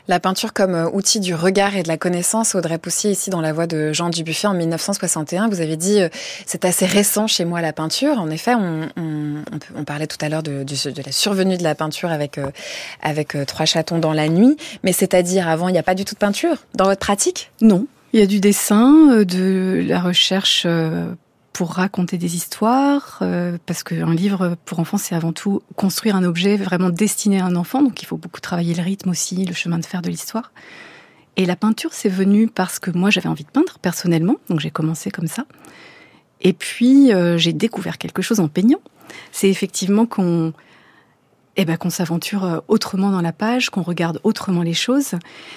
La peinture comme outil du regard et de la connaissance, Audrey Poussier, ici dans la voix de Jean Dubuffet en mille neuf cent soixante et un. Vous avez dit, euh, c'est assez récent chez moi la peinture. En effet, on, on, on parlait tout à l'heure de, de, de la survenue de la peinture avec, euh, avec euh, Trois chatons dans la nuit. Mais c'est-à-dire, avant, il n'y a pas du tout de peinture dans votre pratique ? Non, il y a du dessin, de la recherche pour raconter des histoires, euh, parce qu'un livre pour enfants, c'est avant tout construire un objet vraiment destiné à un enfant, donc il faut beaucoup travailler le rythme aussi, le chemin de fer de l'histoire. Et la peinture, c'est venu parce que moi, j'avais envie de peindre, personnellement, donc j'ai commencé comme ça. Et puis, euh, j'ai découvert quelque chose en peignant. C'est effectivement qu'on, eh ben, qu'on s'aventure autrement dans la page, qu'on regarde autrement les choses.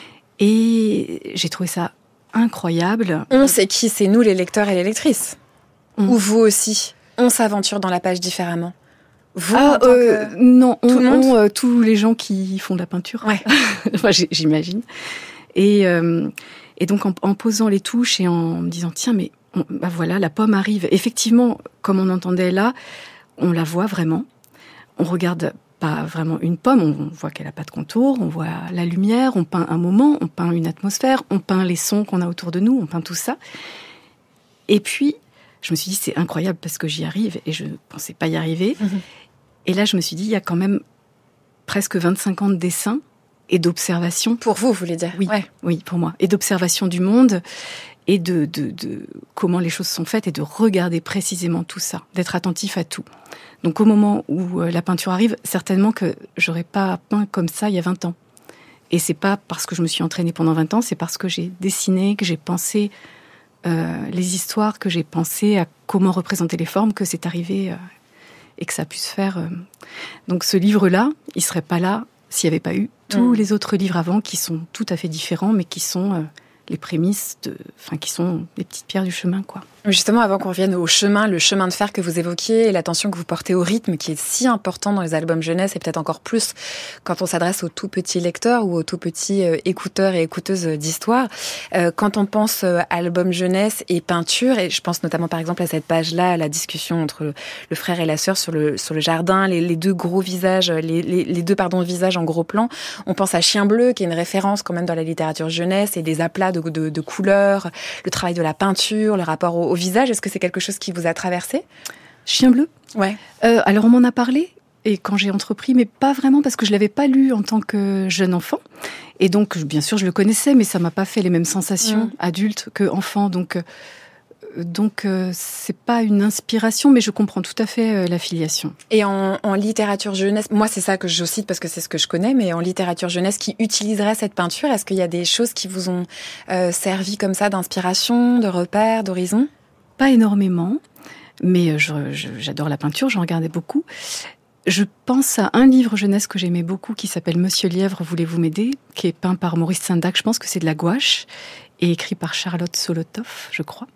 Et j'ai trouvé ça incroyable. On, c'est qui ? C'est nous, les lecteurs et les lectrices ? On... Ou vous aussi, on s'aventure dans la page différemment. Vous, ah, euh, que... non, on, tout le monde on, euh, tous les gens qui font de la peinture. Ouais. Enfin, j'imagine. Et, euh, et donc, en, en posant les touches et en me disant, tiens, mais on, bah voilà, la pomme arrive. Effectivement, comme on entendait là, on la voit vraiment. On regarde pas vraiment une pomme, on voit qu'elle n'a pas de contour, on voit la lumière, on peint un moment, on peint une atmosphère, on peint les sons qu'on a autour de nous, on peint tout ça. Et puis, je me suis dit, c'est incroyable parce que j'y arrive et je ne pensais pas y arriver. Mmh. Et là, je me suis dit, il y a quand même presque vingt-cinq ans de dessin et d'observation. Pour vous, vous voulez dire ? Oui, ouais. oui, pour moi. Et d'observation du monde et de, de, de comment les choses sont faites et de regarder précisément tout ça, d'être attentif à tout. Donc au moment où la peinture arrive, certainement que j'aurais pas peint comme ça il y a vingt ans. Et c'est pas parce que je me suis entraînée pendant vingt ans, c'est parce que j'ai dessiné, que j'ai pensé euh, les histoires, que j'ai pensé à comment représenter les formes, que c'est arrivé euh, et que ça a pu se faire. Euh. Donc ce livre-là, il serait pas là s'il n'y avait pas eu tous mmh. les autres livres avant qui sont tout à fait différents, mais qui sont euh, les prémices, de, enfin qui sont les petites pierres du chemin, quoi. Justement, avant qu'on revienne au chemin, le chemin de fer que vous évoquiez et l'attention que vous portez au rythme qui est si important dans les albums jeunesse et peut-être encore plus quand on s'adresse aux tout petits lecteurs ou aux tout petits euh, écouteurs et écouteuses d'histoire. Euh, quand on pense euh, album jeunesse et peinture, et je pense notamment par exemple à cette page-là, à la discussion entre le, le frère et la sœur sur le, sur le jardin, les, les deux gros visages, les, les, les deux pardon, visages en gros plan, on pense à Chien bleu qui est une référence quand même dans la littérature jeunesse et des aplats de, de, de couleurs, le travail de la peinture, le rapport au, au visage. Est-ce que c'est quelque chose qui vous a traversé ? Chien bleu ? Ouais. Euh, alors on m'en a parlé et quand j'ai entrepris, mais pas vraiment parce que je l'avais pas lu en tant que jeune enfant. Et donc bien sûr je le connaissais, mais ça m'a pas fait les mêmes sensations mmh. adulte que enfant. Donc euh, donc euh, c'est pas une inspiration, mais je comprends tout à fait euh, la filiation. Et en, en littérature jeunesse, moi c'est ça que je cite parce que c'est ce que je connais, mais en littérature jeunesse qui utiliserait cette peinture, est-ce qu'il y a des choses qui vous ont euh, servi comme ça d'inspiration, de repères, d'horizon ? Pas énormément, mais je, je, j'adore la peinture, j'en regardais beaucoup. Je pense à un livre jeunesse que j'aimais beaucoup qui s'appelle Monsieur Lièvre, voulez-vous m'aider, qui est peint par Maurice Sendak. Je pense que c'est de la gouache et écrit par Charlotte Solotov, je crois.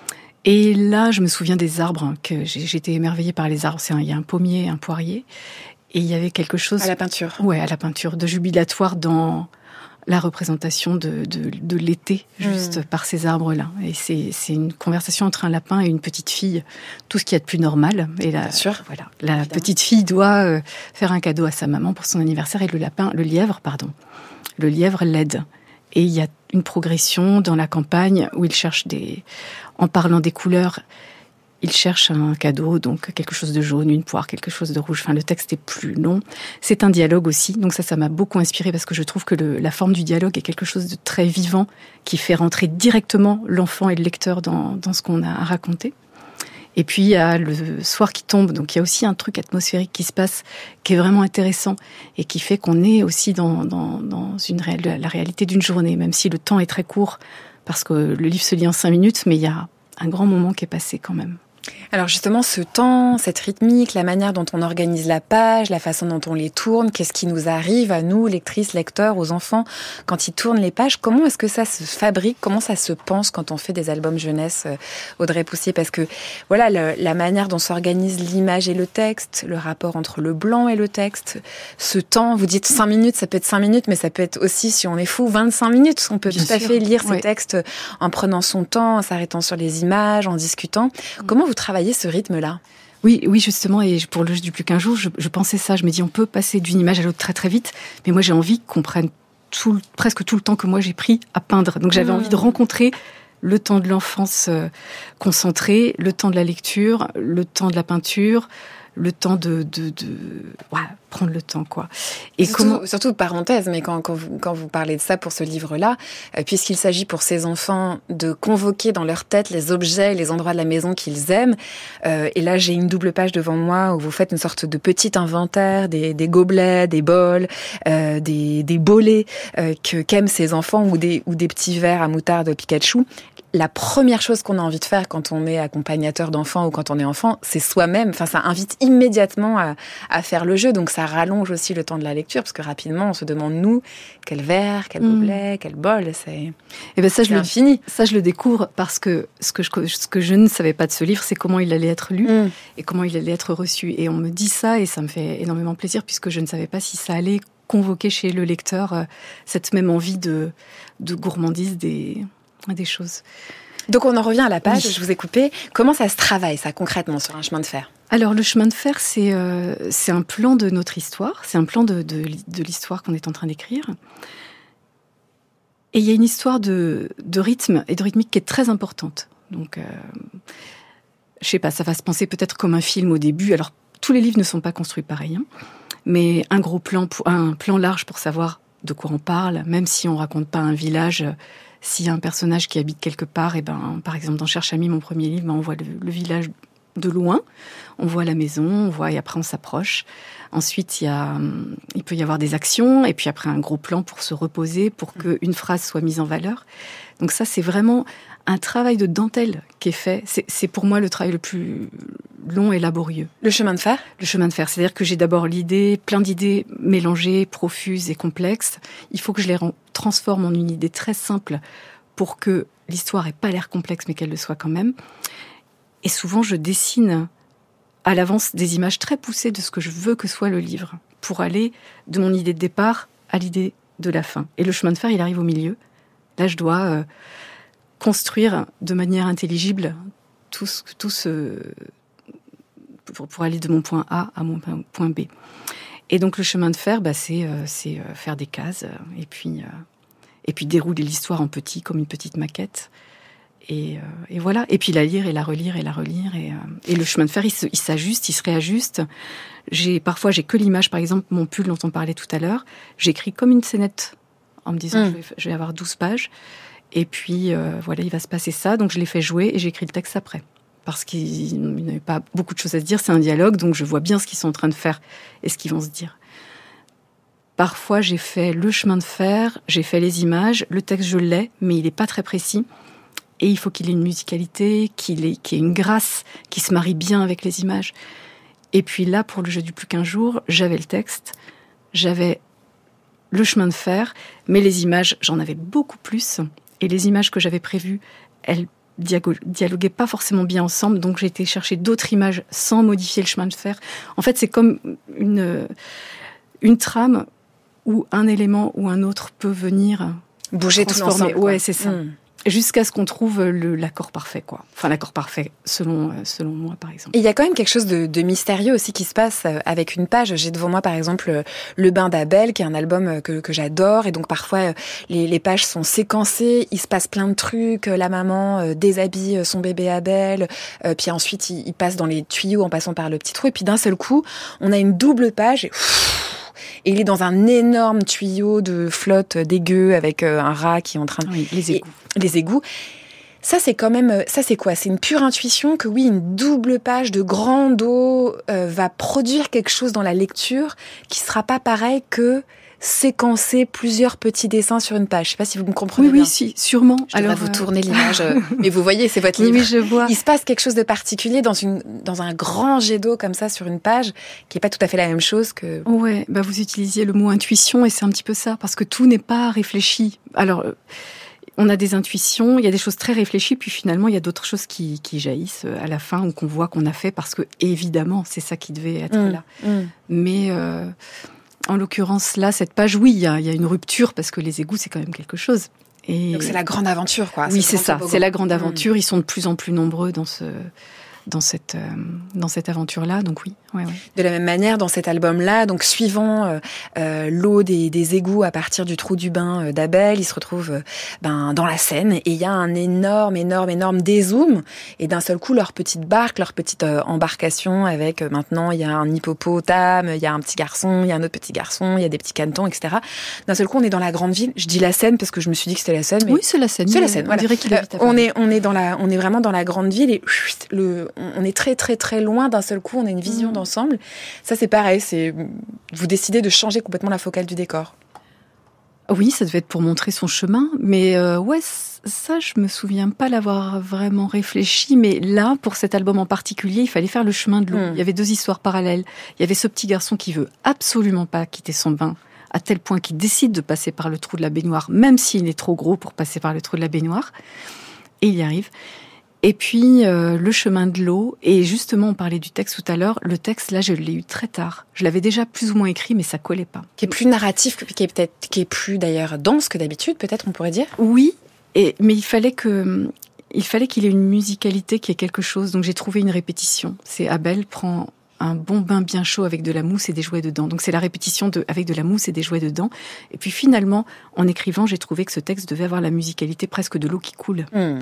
Et là, je me souviens des arbres, que j'étais émerveillée par les arbres. C'est un, il y a un pommier, un poirier, et il y avait quelque chose... À la peinture. Ouais, à la peinture, de jubilatoire dans la représentation de, de, de l'été, juste mmh. par ces arbres-là. Et c'est, c'est une conversation entre un lapin et une petite fille, tout ce qu'il y a de plus normal. Et la, Bien sûr. Voilà, la Évidemment. Petite fille doit euh, faire un cadeau à sa maman pour son anniversaire, et le lapin, le lièvre, pardon, le lièvre l'aide. Et il y a une progression dans la campagne où il cherche des... En parlant des couleurs, il cherche un cadeau, donc quelque chose de jaune, une poire, quelque chose de rouge. Enfin, le texte est plus long. C'est un dialogue aussi, donc ça, ça m'a beaucoup inspirée parce que je trouve que le, la forme du dialogue est quelque chose de très vivant qui fait rentrer directement l'enfant et le lecteur dans, dans ce qu'on a à raconter. Et puis, il y a le soir qui tombe, donc il y a aussi un truc atmosphérique qui se passe, qui est vraiment intéressant et qui fait qu'on est aussi dans, dans, dans une réelle, la réalité d'une journée, même si le temps est très court, parce que le livre se lit en cinq minutes, mais il y a un grand moment qui est passé quand même. Alors justement, ce temps, cette rythmique, la manière dont on organise la page, la façon dont on les tourne, qu'est-ce qui nous arrive à nous, lectrices, lecteurs, aux enfants, quand ils tournent les pages, comment est-ce que ça se fabrique, comment ça se pense quand on fait des albums jeunesse, Audrey Poussier ? Parce que voilà, le, la manière dont s'organise l'image et le texte, le rapport entre le blanc et le texte, ce temps, vous dites cinq minutes, ça peut être cinq minutes, mais ça peut être aussi, si on est fou, vingt-cinq minutes. On peut Bien tout sûr. à fait lire ouais. ces textes en prenant son temps, en s'arrêtant sur les images, en discutant. Mmh. Comment vous travaillez ce rythme-là ? Oui, oui, justement, et pour le jeu du plus qu'un jour, je, je pensais ça. Je me dis, on peut passer d'une image à l'autre très très vite, mais moi j'ai envie qu'on prenne tout, presque tout le temps que moi j'ai pris à peindre. Donc j'avais mmh. envie de rencontrer le temps de l'enfance euh, concentré, le temps de la lecture, le temps de la peinture, le temps de, de, de ouais, prendre le temps, quoi. Et surtout, comment... surtout, parenthèse, mais quand, quand, vous, quand vous parlez de ça pour ce livre-là, euh, puisqu'il s'agit pour ces enfants de convoquer dans leur tête les objets, les endroits de la maison qu'ils aiment, euh, et là j'ai une double page devant moi où vous faites une sorte de petit inventaire des, des gobelets, des bols, euh, des, des bolets euh, que, qu'aiment ces enfants, ou des, ou des petits verres à moutarde Pikachu. La première chose qu'on a envie de faire quand on est accompagnateur d'enfants ou quand on est enfant, c'est soi-même. Enfin, ça invite immédiatement à, à faire le jeu. Donc, ça rallonge aussi le temps de la lecture, parce que rapidement, on se demande, nous, quel verre, quel gobelet, mmh. quel bol, c'est, et ben ça, c'est je infini. Le, ça, je le découvre parce que ce, que je ce que je ne savais pas de ce livre, c'est comment il allait être lu mmh. et comment il allait être reçu. Et on me dit ça et ça me fait énormément plaisir, puisque je ne savais pas si ça allait convoquer chez le lecteur euh, cette même envie de, de gourmandise des, des choses. Donc on en revient à la page, oui. Je vous ai coupé. Comment ça se travaille, ça, concrètement, sur un chemin de fer ? Alors, le chemin de fer, c'est, euh, c'est un plan de notre histoire, c'est un plan de, de, de l'histoire qu'on est en train d'écrire. Et il y a une histoire de, de rythme et de rythmique qui est très importante. Donc, euh, je sais pas, ça va se penser peut-être comme un film au début. Alors, tous les livres ne sont pas construits pareil, hein, mais un gros plan, pour, un plan large pour savoir de quoi on parle, même si on raconte pas un village... S'il y a un personnage qui habite quelque part, et ben, par exemple, dans Cherche Ami, mon premier livre, ben, on voit le, le village de loin, on voit la maison, on voit, et après on s'approche. Ensuite, il y a, il peut y avoir des actions, et puis après un gros plan pour se reposer, pour qu'une phrase soit mise en valeur. Donc ça, c'est vraiment un travail de dentelle qui est fait. C'est, c'est pour moi le travail le plus long et laborieux. Le chemin de fer ? Le chemin de fer, c'est-à-dire que j'ai d'abord l'idée, plein d'idées mélangées, profuses et complexes. Il faut que je les transforme en une idée très simple pour que l'histoire n'ait pas l'air complexe, mais qu'elle le soit quand même. Et souvent, je dessine à l'avance des images très poussées de ce que je veux que soit le livre, pour aller de mon idée de départ à l'idée de la fin. Et le chemin de fer, il arrive au milieu. Là, je dois euh, construire de manière intelligible tout ce, tout ce pour, pour aller de mon point A à mon point B. Et donc le chemin de fer, bah, c'est, euh, c'est euh, faire des cases euh, et puis euh, et puis dérouler l'histoire en petit, comme une petite maquette. Et, euh, et voilà. Et puis la lire et la relire et la relire. Et, euh, et le chemin de fer, il, se, il s'ajuste, il se réajuste. J'ai, parfois, j'ai que l'image, par exemple, mon pull dont on parlait tout à l'heure. J'écris comme une scénette en me disant mmh. que je vais, je vais avoir douze pages. Et puis, euh, voilà, il va se passer ça. Donc, je les fais jouer et j'écris le texte après. Parce qu'il n'y avait pas beaucoup de choses à se dire. C'est un dialogue, donc je vois bien ce qu'ils sont en train de faire et ce qu'ils vont se dire. Parfois, j'ai fait le chemin de fer, j'ai fait les images. Le texte, je l'ai, mais il n'est pas très précis. Et il faut qu'il ait une musicalité, qu'il ait, qu'il ait une grâce, qui se marie bien avec les images. Et puis là, pour le jeu du plus qu'un jour, j'avais le texte, j'avais le chemin de fer, mais les images, j'en avais beaucoup plus. Et les images que j'avais prévues, elles dialoguaient pas forcément bien ensemble, donc j'ai été chercher d'autres images sans modifier le chemin de fer. En fait, c'est comme une, une trame où un élément ou un autre peut venir bouger tout l'ensemble. Ouais, c'est ça. Mmh. Jusqu'à ce qu'on trouve le, l'accord parfait, quoi. Enfin, l'accord parfait, selon, selon moi, par exemple. Et il y a quand même quelque chose de, de mystérieux aussi qui se passe avec une page. J'ai devant moi, par exemple, Le Bain d'Abel, qui est un album que, que j'adore. Et donc, parfois, les, les pages sont séquencées. Il se passe plein de trucs. La maman déshabille son bébé Abel. Puis ensuite, il, il passe dans les tuyaux en passant par le petit trou. Et puis, d'un seul coup, on a une double page. Et Et il est dans un énorme tuyau de flotte dégueu avec un rat qui est en train de... Oui, les égouts. Et les égouts. Ça, c'est quand même... Ça, c'est quoi ? C'est une pure intuition que, oui, une double page de grande eau euh, va produire quelque chose dans la lecture qui sera pas pareil que séquencer plusieurs petits dessins sur une page. Je sais pas si vous me comprenez oui, bien. Oui, si, sûrement. Je devrais vous tourner l'image, euh, mais vous voyez, c'est votre livre. Oui, je vois. Il se passe quelque chose de particulier dans une dans un grand jet d'eau comme ça sur une page, qui est pas tout à fait la même chose que. Ouais, bah vous utilisiez le mot intuition et c'est un petit peu ça, parce que tout n'est pas réfléchi. Alors, on a des intuitions, il y a des choses très réfléchies, puis finalement il y a d'autres choses qui qui jaillissent à la fin ou qu'on voit qu'on a fait parce que évidemment c'est ça qui devait être mmh, là. Mmh. Mais euh, en l'occurrence, là, cette page, oui, il y a, y a une rupture parce que les égouts, c'est quand même quelque chose. Et donc c'est la grande aventure, quoi. Oui, c'est, c'est ça. C'est la grande aventure. Mmh. Ils sont de plus en plus nombreux dans ce dans cette, euh, dans cette aventure-là. Donc oui, ouais, ouais. De la même manière, dans cet album-là, donc suivant euh, euh, l'eau des, des égouts à partir du trou du bain euh, d'Abel, ils se retrouvent euh, ben, dans la Seine et il y a un énorme, énorme, énorme dézoom et d'un seul coup, leur petite barque, leur petite euh, embarcation avec euh, maintenant, il y a un hippopotame, il y a un petit garçon, il y a un autre petit garçon, il y a des petits canetons, et cetera. D'un seul coup, on est dans la grande ville. Je dis la Seine parce que je me suis dit que c'était la Seine. Mais oui, c'est la Seine. C'est la Seine. On voilà. dirait qu'il habite à Paris. On est, on est dans la, on est vraiment dans la grande ville et chut, le, on est très, très, très loin. D'un seul coup, on a une vision mmh. d'ensemble. Ça, c'est pareil. C'est, vous décidez de changer complètement la focale du décor. Oui, ça devait être pour montrer son chemin. Mais euh, ouais, ça, je me souviens pas l'avoir vraiment réfléchi. Mais là, pour cet album en particulier, il fallait faire le chemin de l'eau. Mmh. Il y avait deux histoires parallèles. Il y avait ce petit garçon qui veut absolument pas quitter son bain, à tel point qu'il décide de passer par le trou de la baignoire, même s'il est trop gros pour passer par le trou de la baignoire. Et il y arrive. Et puis, euh, le chemin de l'eau. Et justement, on parlait du texte tout à l'heure. Le texte, là, je l'ai eu très tard. Je l'avais déjà plus ou moins écrit, mais ça collait pas. Qui est plus narratif, qui est peut-être, qui est plus d'ailleurs dense que d'habitude, peut-être, on pourrait dire. Oui, et, mais il fallait que, il fallait qu'il ait une musicalité, qu'il y ait quelque chose. Donc, j'ai trouvé une répétition. C'est Abel prend un bon bain bien chaud avec de la mousse et des jouets dedans. Donc, c'est la répétition de, avec de la mousse et des jouets dedans. Et puis, finalement, en écrivant, j'ai trouvé que ce texte devait avoir la musicalité presque de l'eau qui coule. Mmh.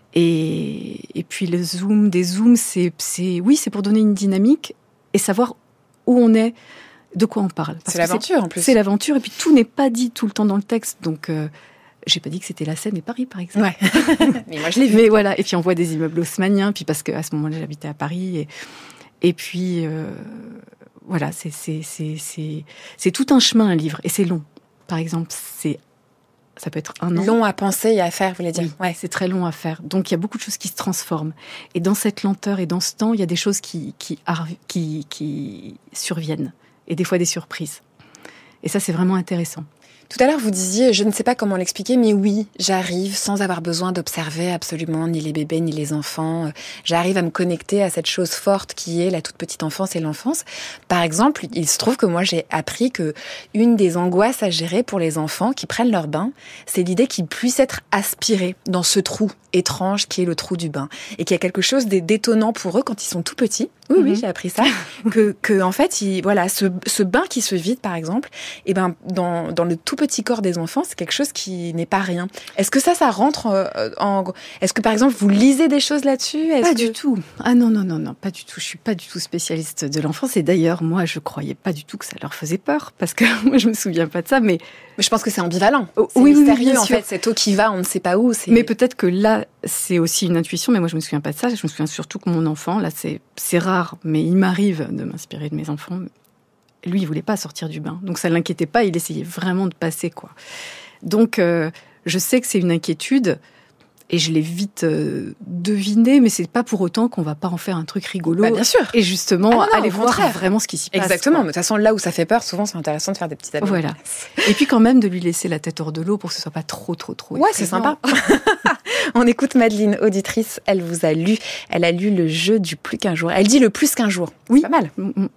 Et, et puis le zoom, des zooms, c'est, c'est, oui, c'est pour donner une dynamique et savoir où on est, de quoi on parle. Parce c'est l'aventure c'est, en plus. C'est l'aventure et puis tout n'est pas dit tout le temps dans le texte. Donc, euh, j'ai pas dit que c'était la Seine et Paris, par exemple. Ouais. Mais moi, je l'ai vu. Mais voilà. Et puis on voit des immeubles haussmanniens, puis parce qu'à ce moment-là, j'habitais à Paris. Et, et puis, euh, voilà, c'est, c'est, c'est, c'est, c'est tout un chemin, un livre. Et c'est long. Par exemple, c'est ça peut être un an. Long à penser et à faire, vous voulez dire. Oui, ouais. C'est très long à faire. Donc, il y a beaucoup de choses qui se transforment. Et dans cette lenteur et dans ce temps, il y a des choses qui, qui, qui, qui surviennent. Et des fois, des surprises. Et ça, c'est vraiment intéressant. Tout à l'heure, vous disiez, je ne sais pas comment l'expliquer, mais oui, j'arrive sans avoir besoin d'observer absolument ni les bébés ni les enfants. J'arrive à me connecter à cette chose forte qui est la toute petite enfance et l'enfance. Par exemple, il se trouve que moi, j'ai appris que une des angoisses à gérer pour les enfants qui prennent leur bain, c'est l'idée qu'ils puissent être aspirés dans ce trou étrange qui est le trou du bain. Et qu'il y a quelque chose d'étonnant pour eux quand ils sont tout petits. Oui, mm-hmm. oui, j'ai appris ça. que, que, en fait, ils, voilà, ce, ce bain qui se vide, par exemple, et ben, dans, dans le tout petit corps des enfants, c'est quelque chose qui n'est pas rien. Est-ce que ça, ça rentre euh, en... Est-ce que, par exemple, vous lisez des choses là-dessus? Est-ce Pas que... du tout. Ah non, non, non, non, pas du tout. Je suis pas du tout spécialiste de l'enfance. Et d'ailleurs, moi, je croyais pas du tout que ça leur faisait peur. Parce que moi, je me souviens pas de ça, mais... mais je pense que c'est ambivalent. Oh, c'est oui, mystérieux, oui, en fait. Cette eau qui va, on ne sait pas où. C'est... Mais peut-être que là, c'est aussi une intuition, mais moi, je me souviens pas de ça. Je me souviens surtout que mon enfant, là, c'est, c'est rare, mais il m'arrive de m'inspirer de mes enfants. Lui, il voulait pas sortir du bain. Donc, ça l'inquiétait pas. Il essayait vraiment de passer, quoi. Donc, euh, je sais que c'est une inquiétude et je l'ai vite euh, deviné, mais c'est pas pour autant qu'on va pas en faire un truc rigolo. Bah, bien sûr. Et justement, ah non, non, aller voir contraire. vraiment ce qui s'y passe. Exactement. Quoi. Mais de toute façon, là où ça fait peur, souvent, c'est intéressant de faire des petites abeilles. Voilà. Et puis quand même de lui laisser la tête hors de l'eau pour que ce soit pas trop, trop, trop. Ouais, c'est sympa. On écoute Madeleine, auditrice. Elle vous a lu. Elle a lu Le jeu du plus qu'un jour. Elle dit le plus qu'un jour. Oui. Pas mal. Mm-hmm.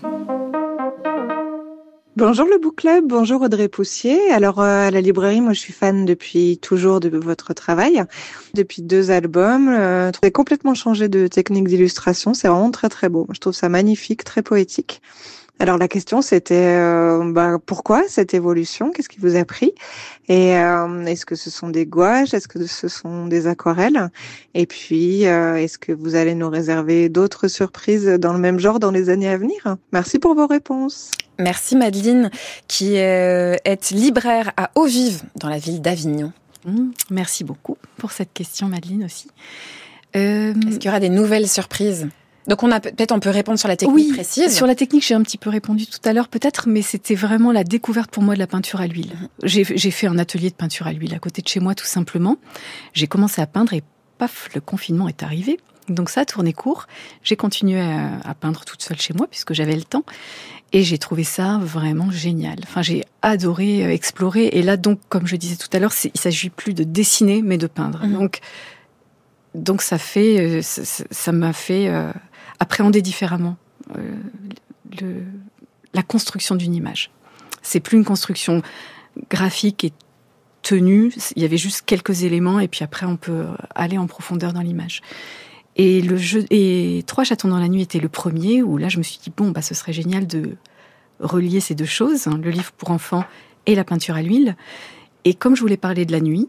Bonjour le Book Club, bonjour Audrey Poussier. Alors euh, à la librairie, moi je suis fan depuis toujours de votre travail. Depuis deux albums, euh, j'ai complètement changé de technique d'illustration, c'est vraiment très très beau. Je trouve ça magnifique, très poétique. Alors la question c'était euh, bah, pourquoi cette évolution? Qu'est-ce qui vous a pris? Et euh, est-ce que ce sont des gouaches? Est-ce que ce sont des aquarelles? Et puis euh, est-ce que vous allez nous réserver d'autres surprises dans le même genre dans les années à venir? Merci pour vos réponses. Merci Madeleine, qui est libraire à Eaux-Vives, dans la ville d'Avignon. Mmh, merci beaucoup pour cette question, Madeleine, aussi. Euh... Est-ce qu'il y aura des nouvelles surprises? Donc on a peut-être on peut répondre sur la technique oui, précise. Sur la technique, j'ai un petit peu répondu tout à l'heure peut-être, mais c'était vraiment la découverte pour moi de la peinture à l'huile. Mmh. J'ai, j'ai fait un atelier de peinture à l'huile à côté de chez moi tout simplement. J'ai commencé à peindre et paf, le confinement est arrivé. Donc ça a tourné court. J'ai continué à, à peindre toute seule chez moi puisque j'avais le temps. Et j'ai trouvé ça vraiment génial. Enfin, j'ai adoré euh, explorer. Et là, donc, comme je disais tout à l'heure, c'est, il s'agit plus de dessiner, mais de peindre. Mmh. Donc, donc ça fait, euh, ça, ça m'a fait euh, appréhender différemment euh, le, la construction d'une image. C'est plus une construction graphique et tenue. Il y avait juste quelques éléments, et puis après, on peut aller en profondeur dans l'image. Et, le jeu, et Trois chatons dans la nuit était le premier, où là je me suis dit, bon, bah, ce serait génial de relier ces deux choses, hein, le livre pour enfants et la peinture à l'huile. Et comme je voulais parler de la nuit,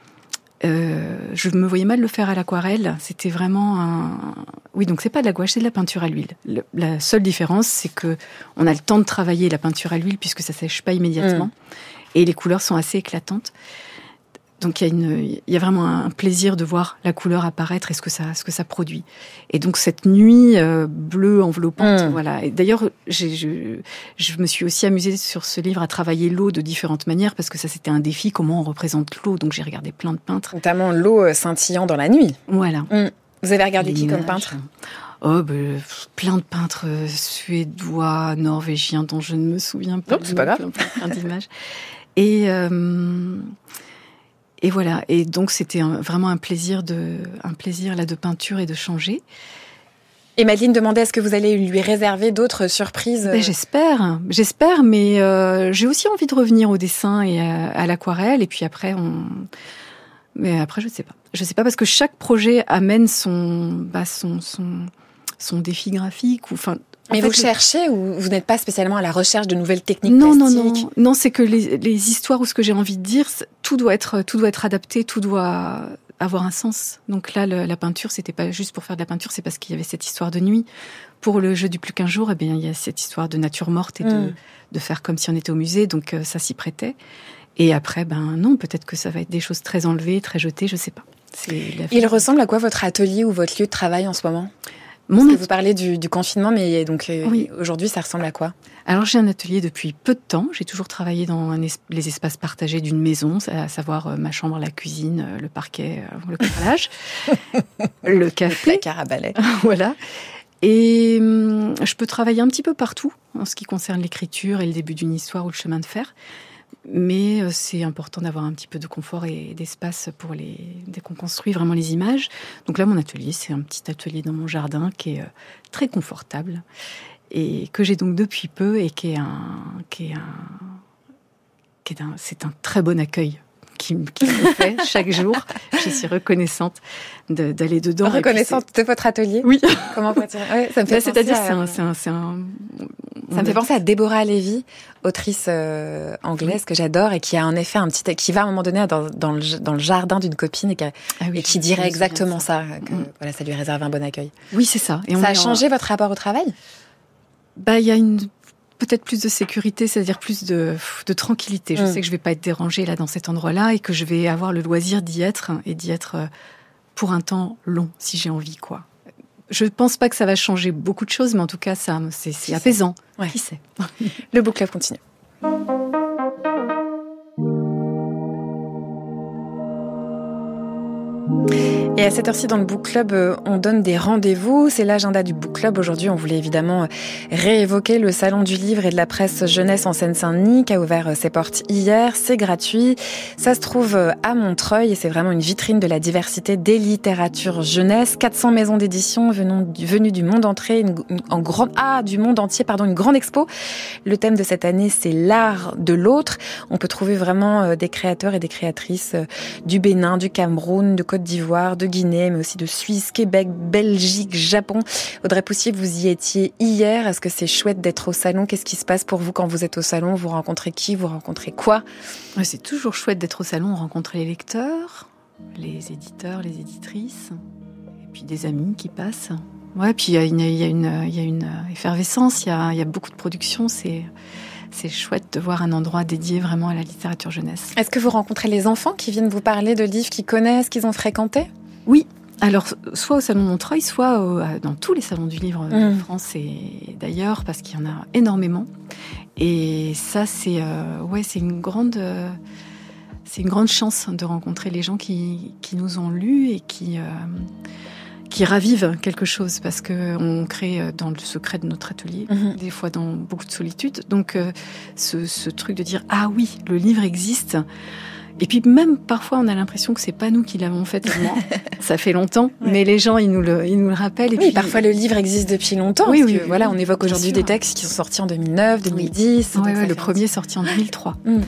euh, je me voyais mal le faire à l'aquarelle. C'était vraiment un... Oui, donc c'est pas de la gouache, c'est de la peinture à l'huile. Le, la seule différence, c'est que on a le temps de travailler la peinture à l'huile puisque ça sèche pas immédiatement. Mmh. Et les couleurs sont assez éclatantes. Donc il y a une, il y a vraiment un plaisir de voir la couleur apparaître et ce que ça, ce que ça produit. Et donc cette nuit euh, bleue enveloppante, mmh. voilà. Et d'ailleurs, j'ai, je, je me suis aussi amusée sur ce livre à travailler l'eau de différentes manières parce que ça c'était un défi, comment on représente l'eau. Donc j'ai regardé plein de peintres, notamment l'eau scintillant dans la nuit. Voilà. Mmh. Vous avez regardé Les qui images. comme peintre? Oh, ben, plein de peintres suédois, norvégiens, dont je ne me souviens pas. Non, c'est pas grave. Plein, plein, plein d'images. Et euh, Et voilà, et donc c'était un, vraiment un plaisir, de, un plaisir là, de peinture et de changer. Et Madeleine demandait, est-ce que vous allez lui réserver d'autres surprises? Ben, j'espère, j'espère, mais euh, j'ai aussi envie de revenir au dessin et à, à l'aquarelle, et puis après, on... mais après je ne sais pas. Je ne sais pas, parce que chaque projet amène son, bah, son, son, son défi graphique, ou enfin... Mais en vous fait, cherchez ou vous n'êtes pas spécialement à la recherche de nouvelles techniques non, plastiques? Non, non, non. C'est que les, les histoires ou ce que j'ai envie de dire, tout doit être, tout doit être adapté, tout doit avoir un sens. Donc là, le, la peinture, c'était pas juste pour faire de la peinture, c'est parce qu'il y avait cette histoire de nuit. Pour le jeu du plus qu'un jour, eh bien, il y a cette histoire de nature morte et de, mmh. de faire comme si on était au musée. Donc euh, ça s'y prêtait. Et après, ben non, peut-être que ça va être des choses très enlevées, très jetées, je sais pas. C'est la Il ressemble à quoi votre atelier ou votre lieu de travail en ce moment? Mon Parce que vous parlez du, du confinement, mais donc euh, oui. aujourd'hui, ça ressemble à quoi? Alors, j'ai un atelier depuis peu de temps. J'ai toujours travaillé dans un es- les espaces partagés d'une maison, à savoir euh, ma chambre, la cuisine, euh, le parquet, euh, le carrelage, le café. Le placard à balai. Voilà. Et hum, je peux travailler un petit peu partout, en ce qui concerne l'écriture et le début d'une histoire ou le chemin de fer. Mais euh, c'est important d'avoir un petit peu de confort et d'espace pour les, dès qu'on construit vraiment les images. Donc là, mon atelier, c'est un petit atelier dans mon jardin qui est euh, très confortable et que j'ai donc depuis peu et qui est un, qui est un, qui est un, c'est un très bon accueil qui, qui me fait chaque jour. Je suis reconnaissante de, d'aller dedans. Reconnaissante de votre atelier? Oui. Comment pourrait dire ouais, ça me fait bah, C'est-à-dire, à... c'est un, c'est un, c'est un... Ça me fait penser à Deborah Levy, autrice euh, anglaise que j'adore et qui a en effet un petit, qui va à un moment donné dans, dans, le, dans le jardin d'une copine et qui, a, ah oui, et qui dirait exactement ça, ça que mmh. voilà, ça lui réserve un bon accueil. Oui, c'est ça. Et on ça a changé en... votre rapport au travail? Bah, il y a une peut-être plus de sécurité, c'est-à-dire plus de, de tranquillité. Je mmh. sais que je vais pas être dérangée là dans cet endroit-là et que je vais avoir le loisir d'y être et d'y être pour un temps long, si j'ai envie, quoi. Je pense pas que ça va changer beaucoup de choses, mais en tout cas, ça, c'est, c'est apaisant. Ouais. Qui sait? Le book club continue. Et à cette heure-ci, dans le Book Club, on donne des rendez-vous. C'est l'agenda du Book Club. Aujourd'hui, on voulait évidemment réévoquer le Salon du Livre et de la Presse Jeunesse en Seine-Saint-Denis, qui a ouvert ses portes hier. C'est gratuit. Ça se trouve à Montreuil et c'est vraiment une vitrine de la diversité des littératures jeunesse. quatre cents maisons d'édition venues du monde entier, une, une, en grand, ah, du monde entier, pardon, une grande expo. Le thème de cette année, c'est l'art de l'autre. On peut trouver vraiment des créateurs et des créatrices du Bénin, du Cameroun, de Côte d'Ivoire, de Guinée, mais aussi de Suisse, Québec, Belgique, Japon. Audrey Poussier, vous y étiez hier. Est-ce que c'est chouette d'être au salon? Qu'est-ce qui se passe pour vous quand vous êtes au salon? Vous rencontrez qui? Vous rencontrez quoi? C'est toujours chouette d'être au salon. On rencontre les lecteurs, les éditeurs, les éditrices, et puis des amis qui passent. Ouais, puis il y a une, il y a une, il y a une effervescence, il y a, il y a beaucoup de production. C'est C'est chouette de voir un endroit dédié vraiment à la littérature jeunesse. Est-ce que vous rencontrez les enfants qui viennent vous parler de livres qu'ils connaissent, qu'ils ont fréquentés? Oui. Alors, soit au Salon de Montreuil, soit au, dans tous les salons du livre de mmh. France et d'ailleurs, parce qu'il y en a énormément. Et ça, c'est, euh, ouais, c'est une grande... Euh, c'est une grande chance de rencontrer les gens qui, qui nous ont lus et qui... Euh, qui ravivent quelque chose, parce qu'on crée dans le secret de notre atelier, mmh. des fois dans beaucoup de solitude. Donc, euh, ce, ce truc de dire « Ah oui, le livre existe !» Et puis même, parfois, on a l'impression que c'est pas nous qui l'avons fait tellement. Ça fait longtemps, ouais. mais les gens, ils nous le, ils nous le rappellent. Et oui, puis, parfois, le livre existe depuis longtemps. Oui, parce oui, que, oui, voilà, oui, on évoque aujourd'hui des textes qui sont sortis en deux mille neuf, deux mille dix. Oui, ouais, ouais, le premier sorti en deux mille trois. Mmh.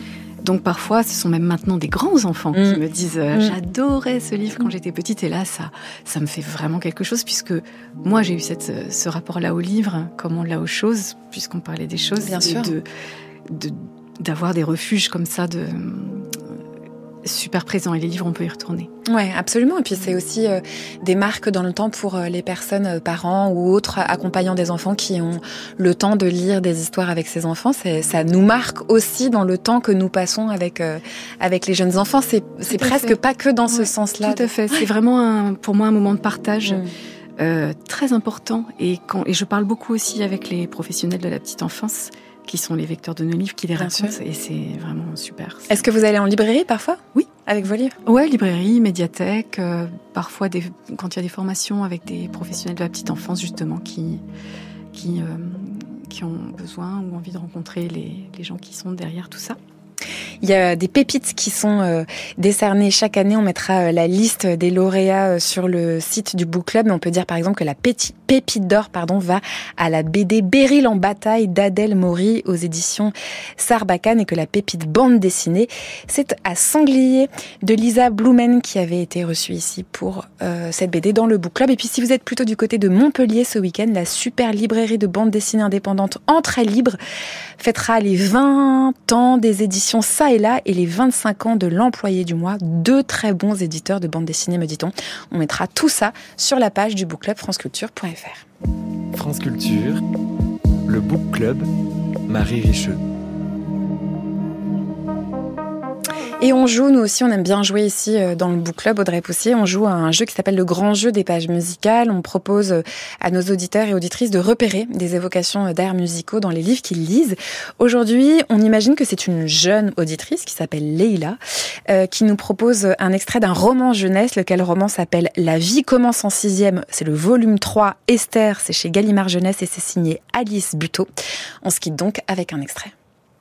Donc parfois, ce sont même maintenant des grands enfants mmh. qui me disent euh, mmh. « J'adorais ce livre quand j'étais petite » et là, ça, ça me fait vraiment quelque chose puisque moi, j'ai eu cette, ce rapport-là au livre, comme on l'a aux choses, puisqu'on parlait des choses. Bien sûr. De, de, d'avoir des refuges comme ça de... super présent et les livres on peut y retourner. Ouais, absolument. Et puis c'est aussi euh, des marques dans le temps pour euh, les personnes, euh, parents ou autres accompagnant des enfants qui ont le temps de lire des histoires avec ces enfants. C'est, ça nous marque aussi dans le temps que nous passons avec euh, avec les jeunes enfants. C'est c'est presque pas que dans ce ouais, sens-là. Tout à fait. C'est vraiment un, pour moi un moment de partage. Mmh. Euh, très important et, quand, et je parle beaucoup aussi avec les professionnels de la petite enfance qui sont les vecteurs de nos livres, qui les Bien racontent sûr. Et c'est vraiment super. C'est... Est-ce que vous allez en librairie parfois ? Oui. Avec vos livres ? Ouais, librairie, médiathèque, euh, parfois des, quand il y a des formations avec des professionnels de la petite enfance justement qui, qui, euh, qui ont besoin ou envie de rencontrer les, les gens qui sont derrière tout ça. Il y a des pépites qui sont euh, décernées chaque année. On mettra euh, la liste des lauréats euh, sur le site du Book Club. Mais on peut dire par exemple que la péti- pépite d'or pardon, va à la B D Beryl en bataille d'Adèle Maury aux éditions Sarbacane et que la pépite bande dessinée, c'est à Sanglier de Lisa Blumen qui avait été reçue ici pour euh, cette B D dans le Book Club. Et puis si vous êtes plutôt du côté de Montpellier ce week-end, la super librairie de bande dessinée indépendante Entrée Libre fêtera les vingt ans des éditions Ça et Là et les vingt-cinq ans de l'employé du mois. Deux très bons éditeurs de bande dessinée, me dit-on. On mettra tout ça sur la page du Book Club franceculture point f r. France Culture, le Book Club, Marie Richeux. Et on joue, nous aussi, on aime bien jouer ici dans le Book Club, Audrey Poussier. On joue à un jeu qui s'appelle le grand jeu des pages musicales. On propose à nos auditeurs et auditrices de repérer des évocations d'airs musicaux dans les livres qu'ils lisent. Aujourd'hui, on imagine que c'est une jeune auditrice qui s'appelle Leïla, euh, qui nous propose un extrait d'un roman jeunesse, lequel roman s'appelle La vie commence en sixième. C'est le volume trois, Esther, c'est chez Gallimard Jeunesse et c'est signé Alice Buteau. On se quitte donc avec un extrait.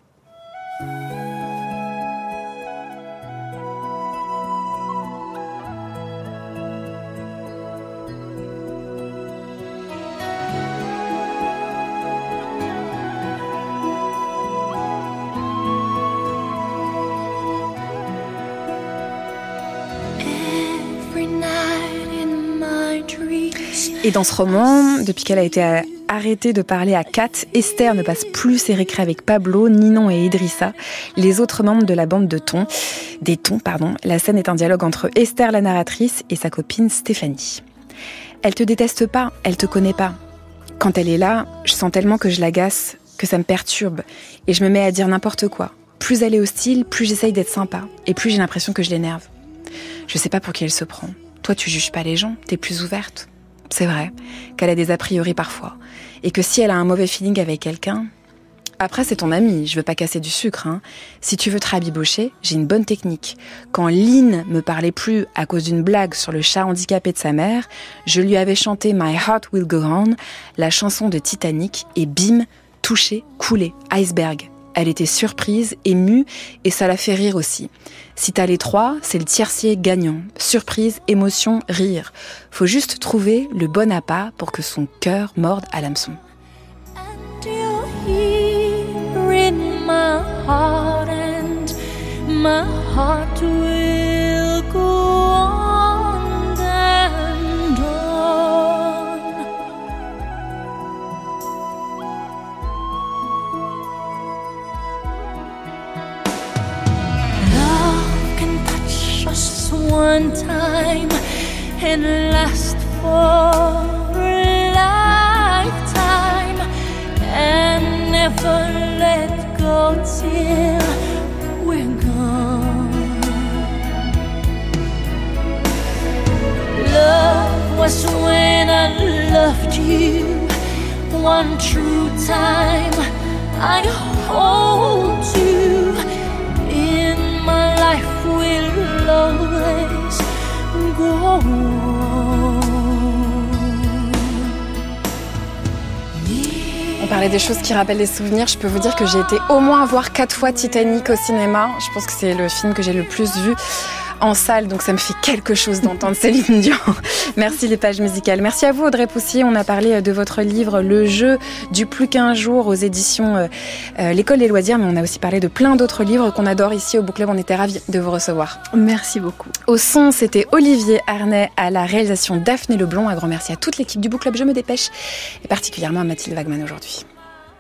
Et dans ce roman, depuis qu'elle a été arrêtée de parler à Kat, Esther ne passe plus ses récrés avec Pablo, Ninon et Idrissa, les autres membres de la bande de thon, des thons. Pardon. La scène est un dialogue entre Esther, la narratrice, et sa copine Stéphanie. Elle te déteste pas, elle te connaît pas. Quand elle est là, je sens tellement que je l'agace, que ça me perturbe, et je me mets à dire n'importe quoi. Plus elle est hostile, plus j'essaye d'être sympa, et plus j'ai l'impression que je l'énerve. Je sais pas pour qui elle se prend. Toi, tu juges pas les gens, t'es plus ouverte. C'est vrai qu'elle a des a priori parfois, et que si elle a un mauvais feeling avec quelqu'un... Après, c'est ton ami, je veux pas casser du sucre. Hein. Si tu veux te rabibocher, j'ai une bonne technique. Quand Lynn me parlait plus à cause d'une blague sur le chat handicapé de sa mère, je lui avais chanté My Heart Will Go On, la chanson de Titanic, et bim, touché, coulé, iceberg. Elle était surprise, émue, et ça la fait rire aussi. Si t'as les trois, c'est le tiercé gagnant. Surprise, émotion, rire. Faut juste trouver le bon appât pour que son cœur morde à l'hameçon. One time and last for a lifetime and never let go till we're gone. Love was when I loved you one true time. I hold you in my life will always go on. On parlait des choses qui rappellent des souvenirs. Je peux vous dire que j'ai été au moins voir quatre fois Titanic au cinéma. Je pense que c'est le film que j'ai le plus vu en salle, donc ça me fait quelque chose d'entendre Céline Dion. Merci les pages musicales. Merci à vous Audrey Poussier. On a parlé de votre livre Le jeu du plus qu'un jour aux éditions euh, euh, L'École des loisirs, mais on a aussi parlé de plein d'autres livres qu'on adore ici au Book Club. On était ravis de vous recevoir. Merci beaucoup. Au son, c'était Olivier Arnay, à la réalisation Daphné Leblond. Un grand merci à toute l'équipe du Book Club. Je me dépêche, et particulièrement à Mathilde Wagman aujourd'hui.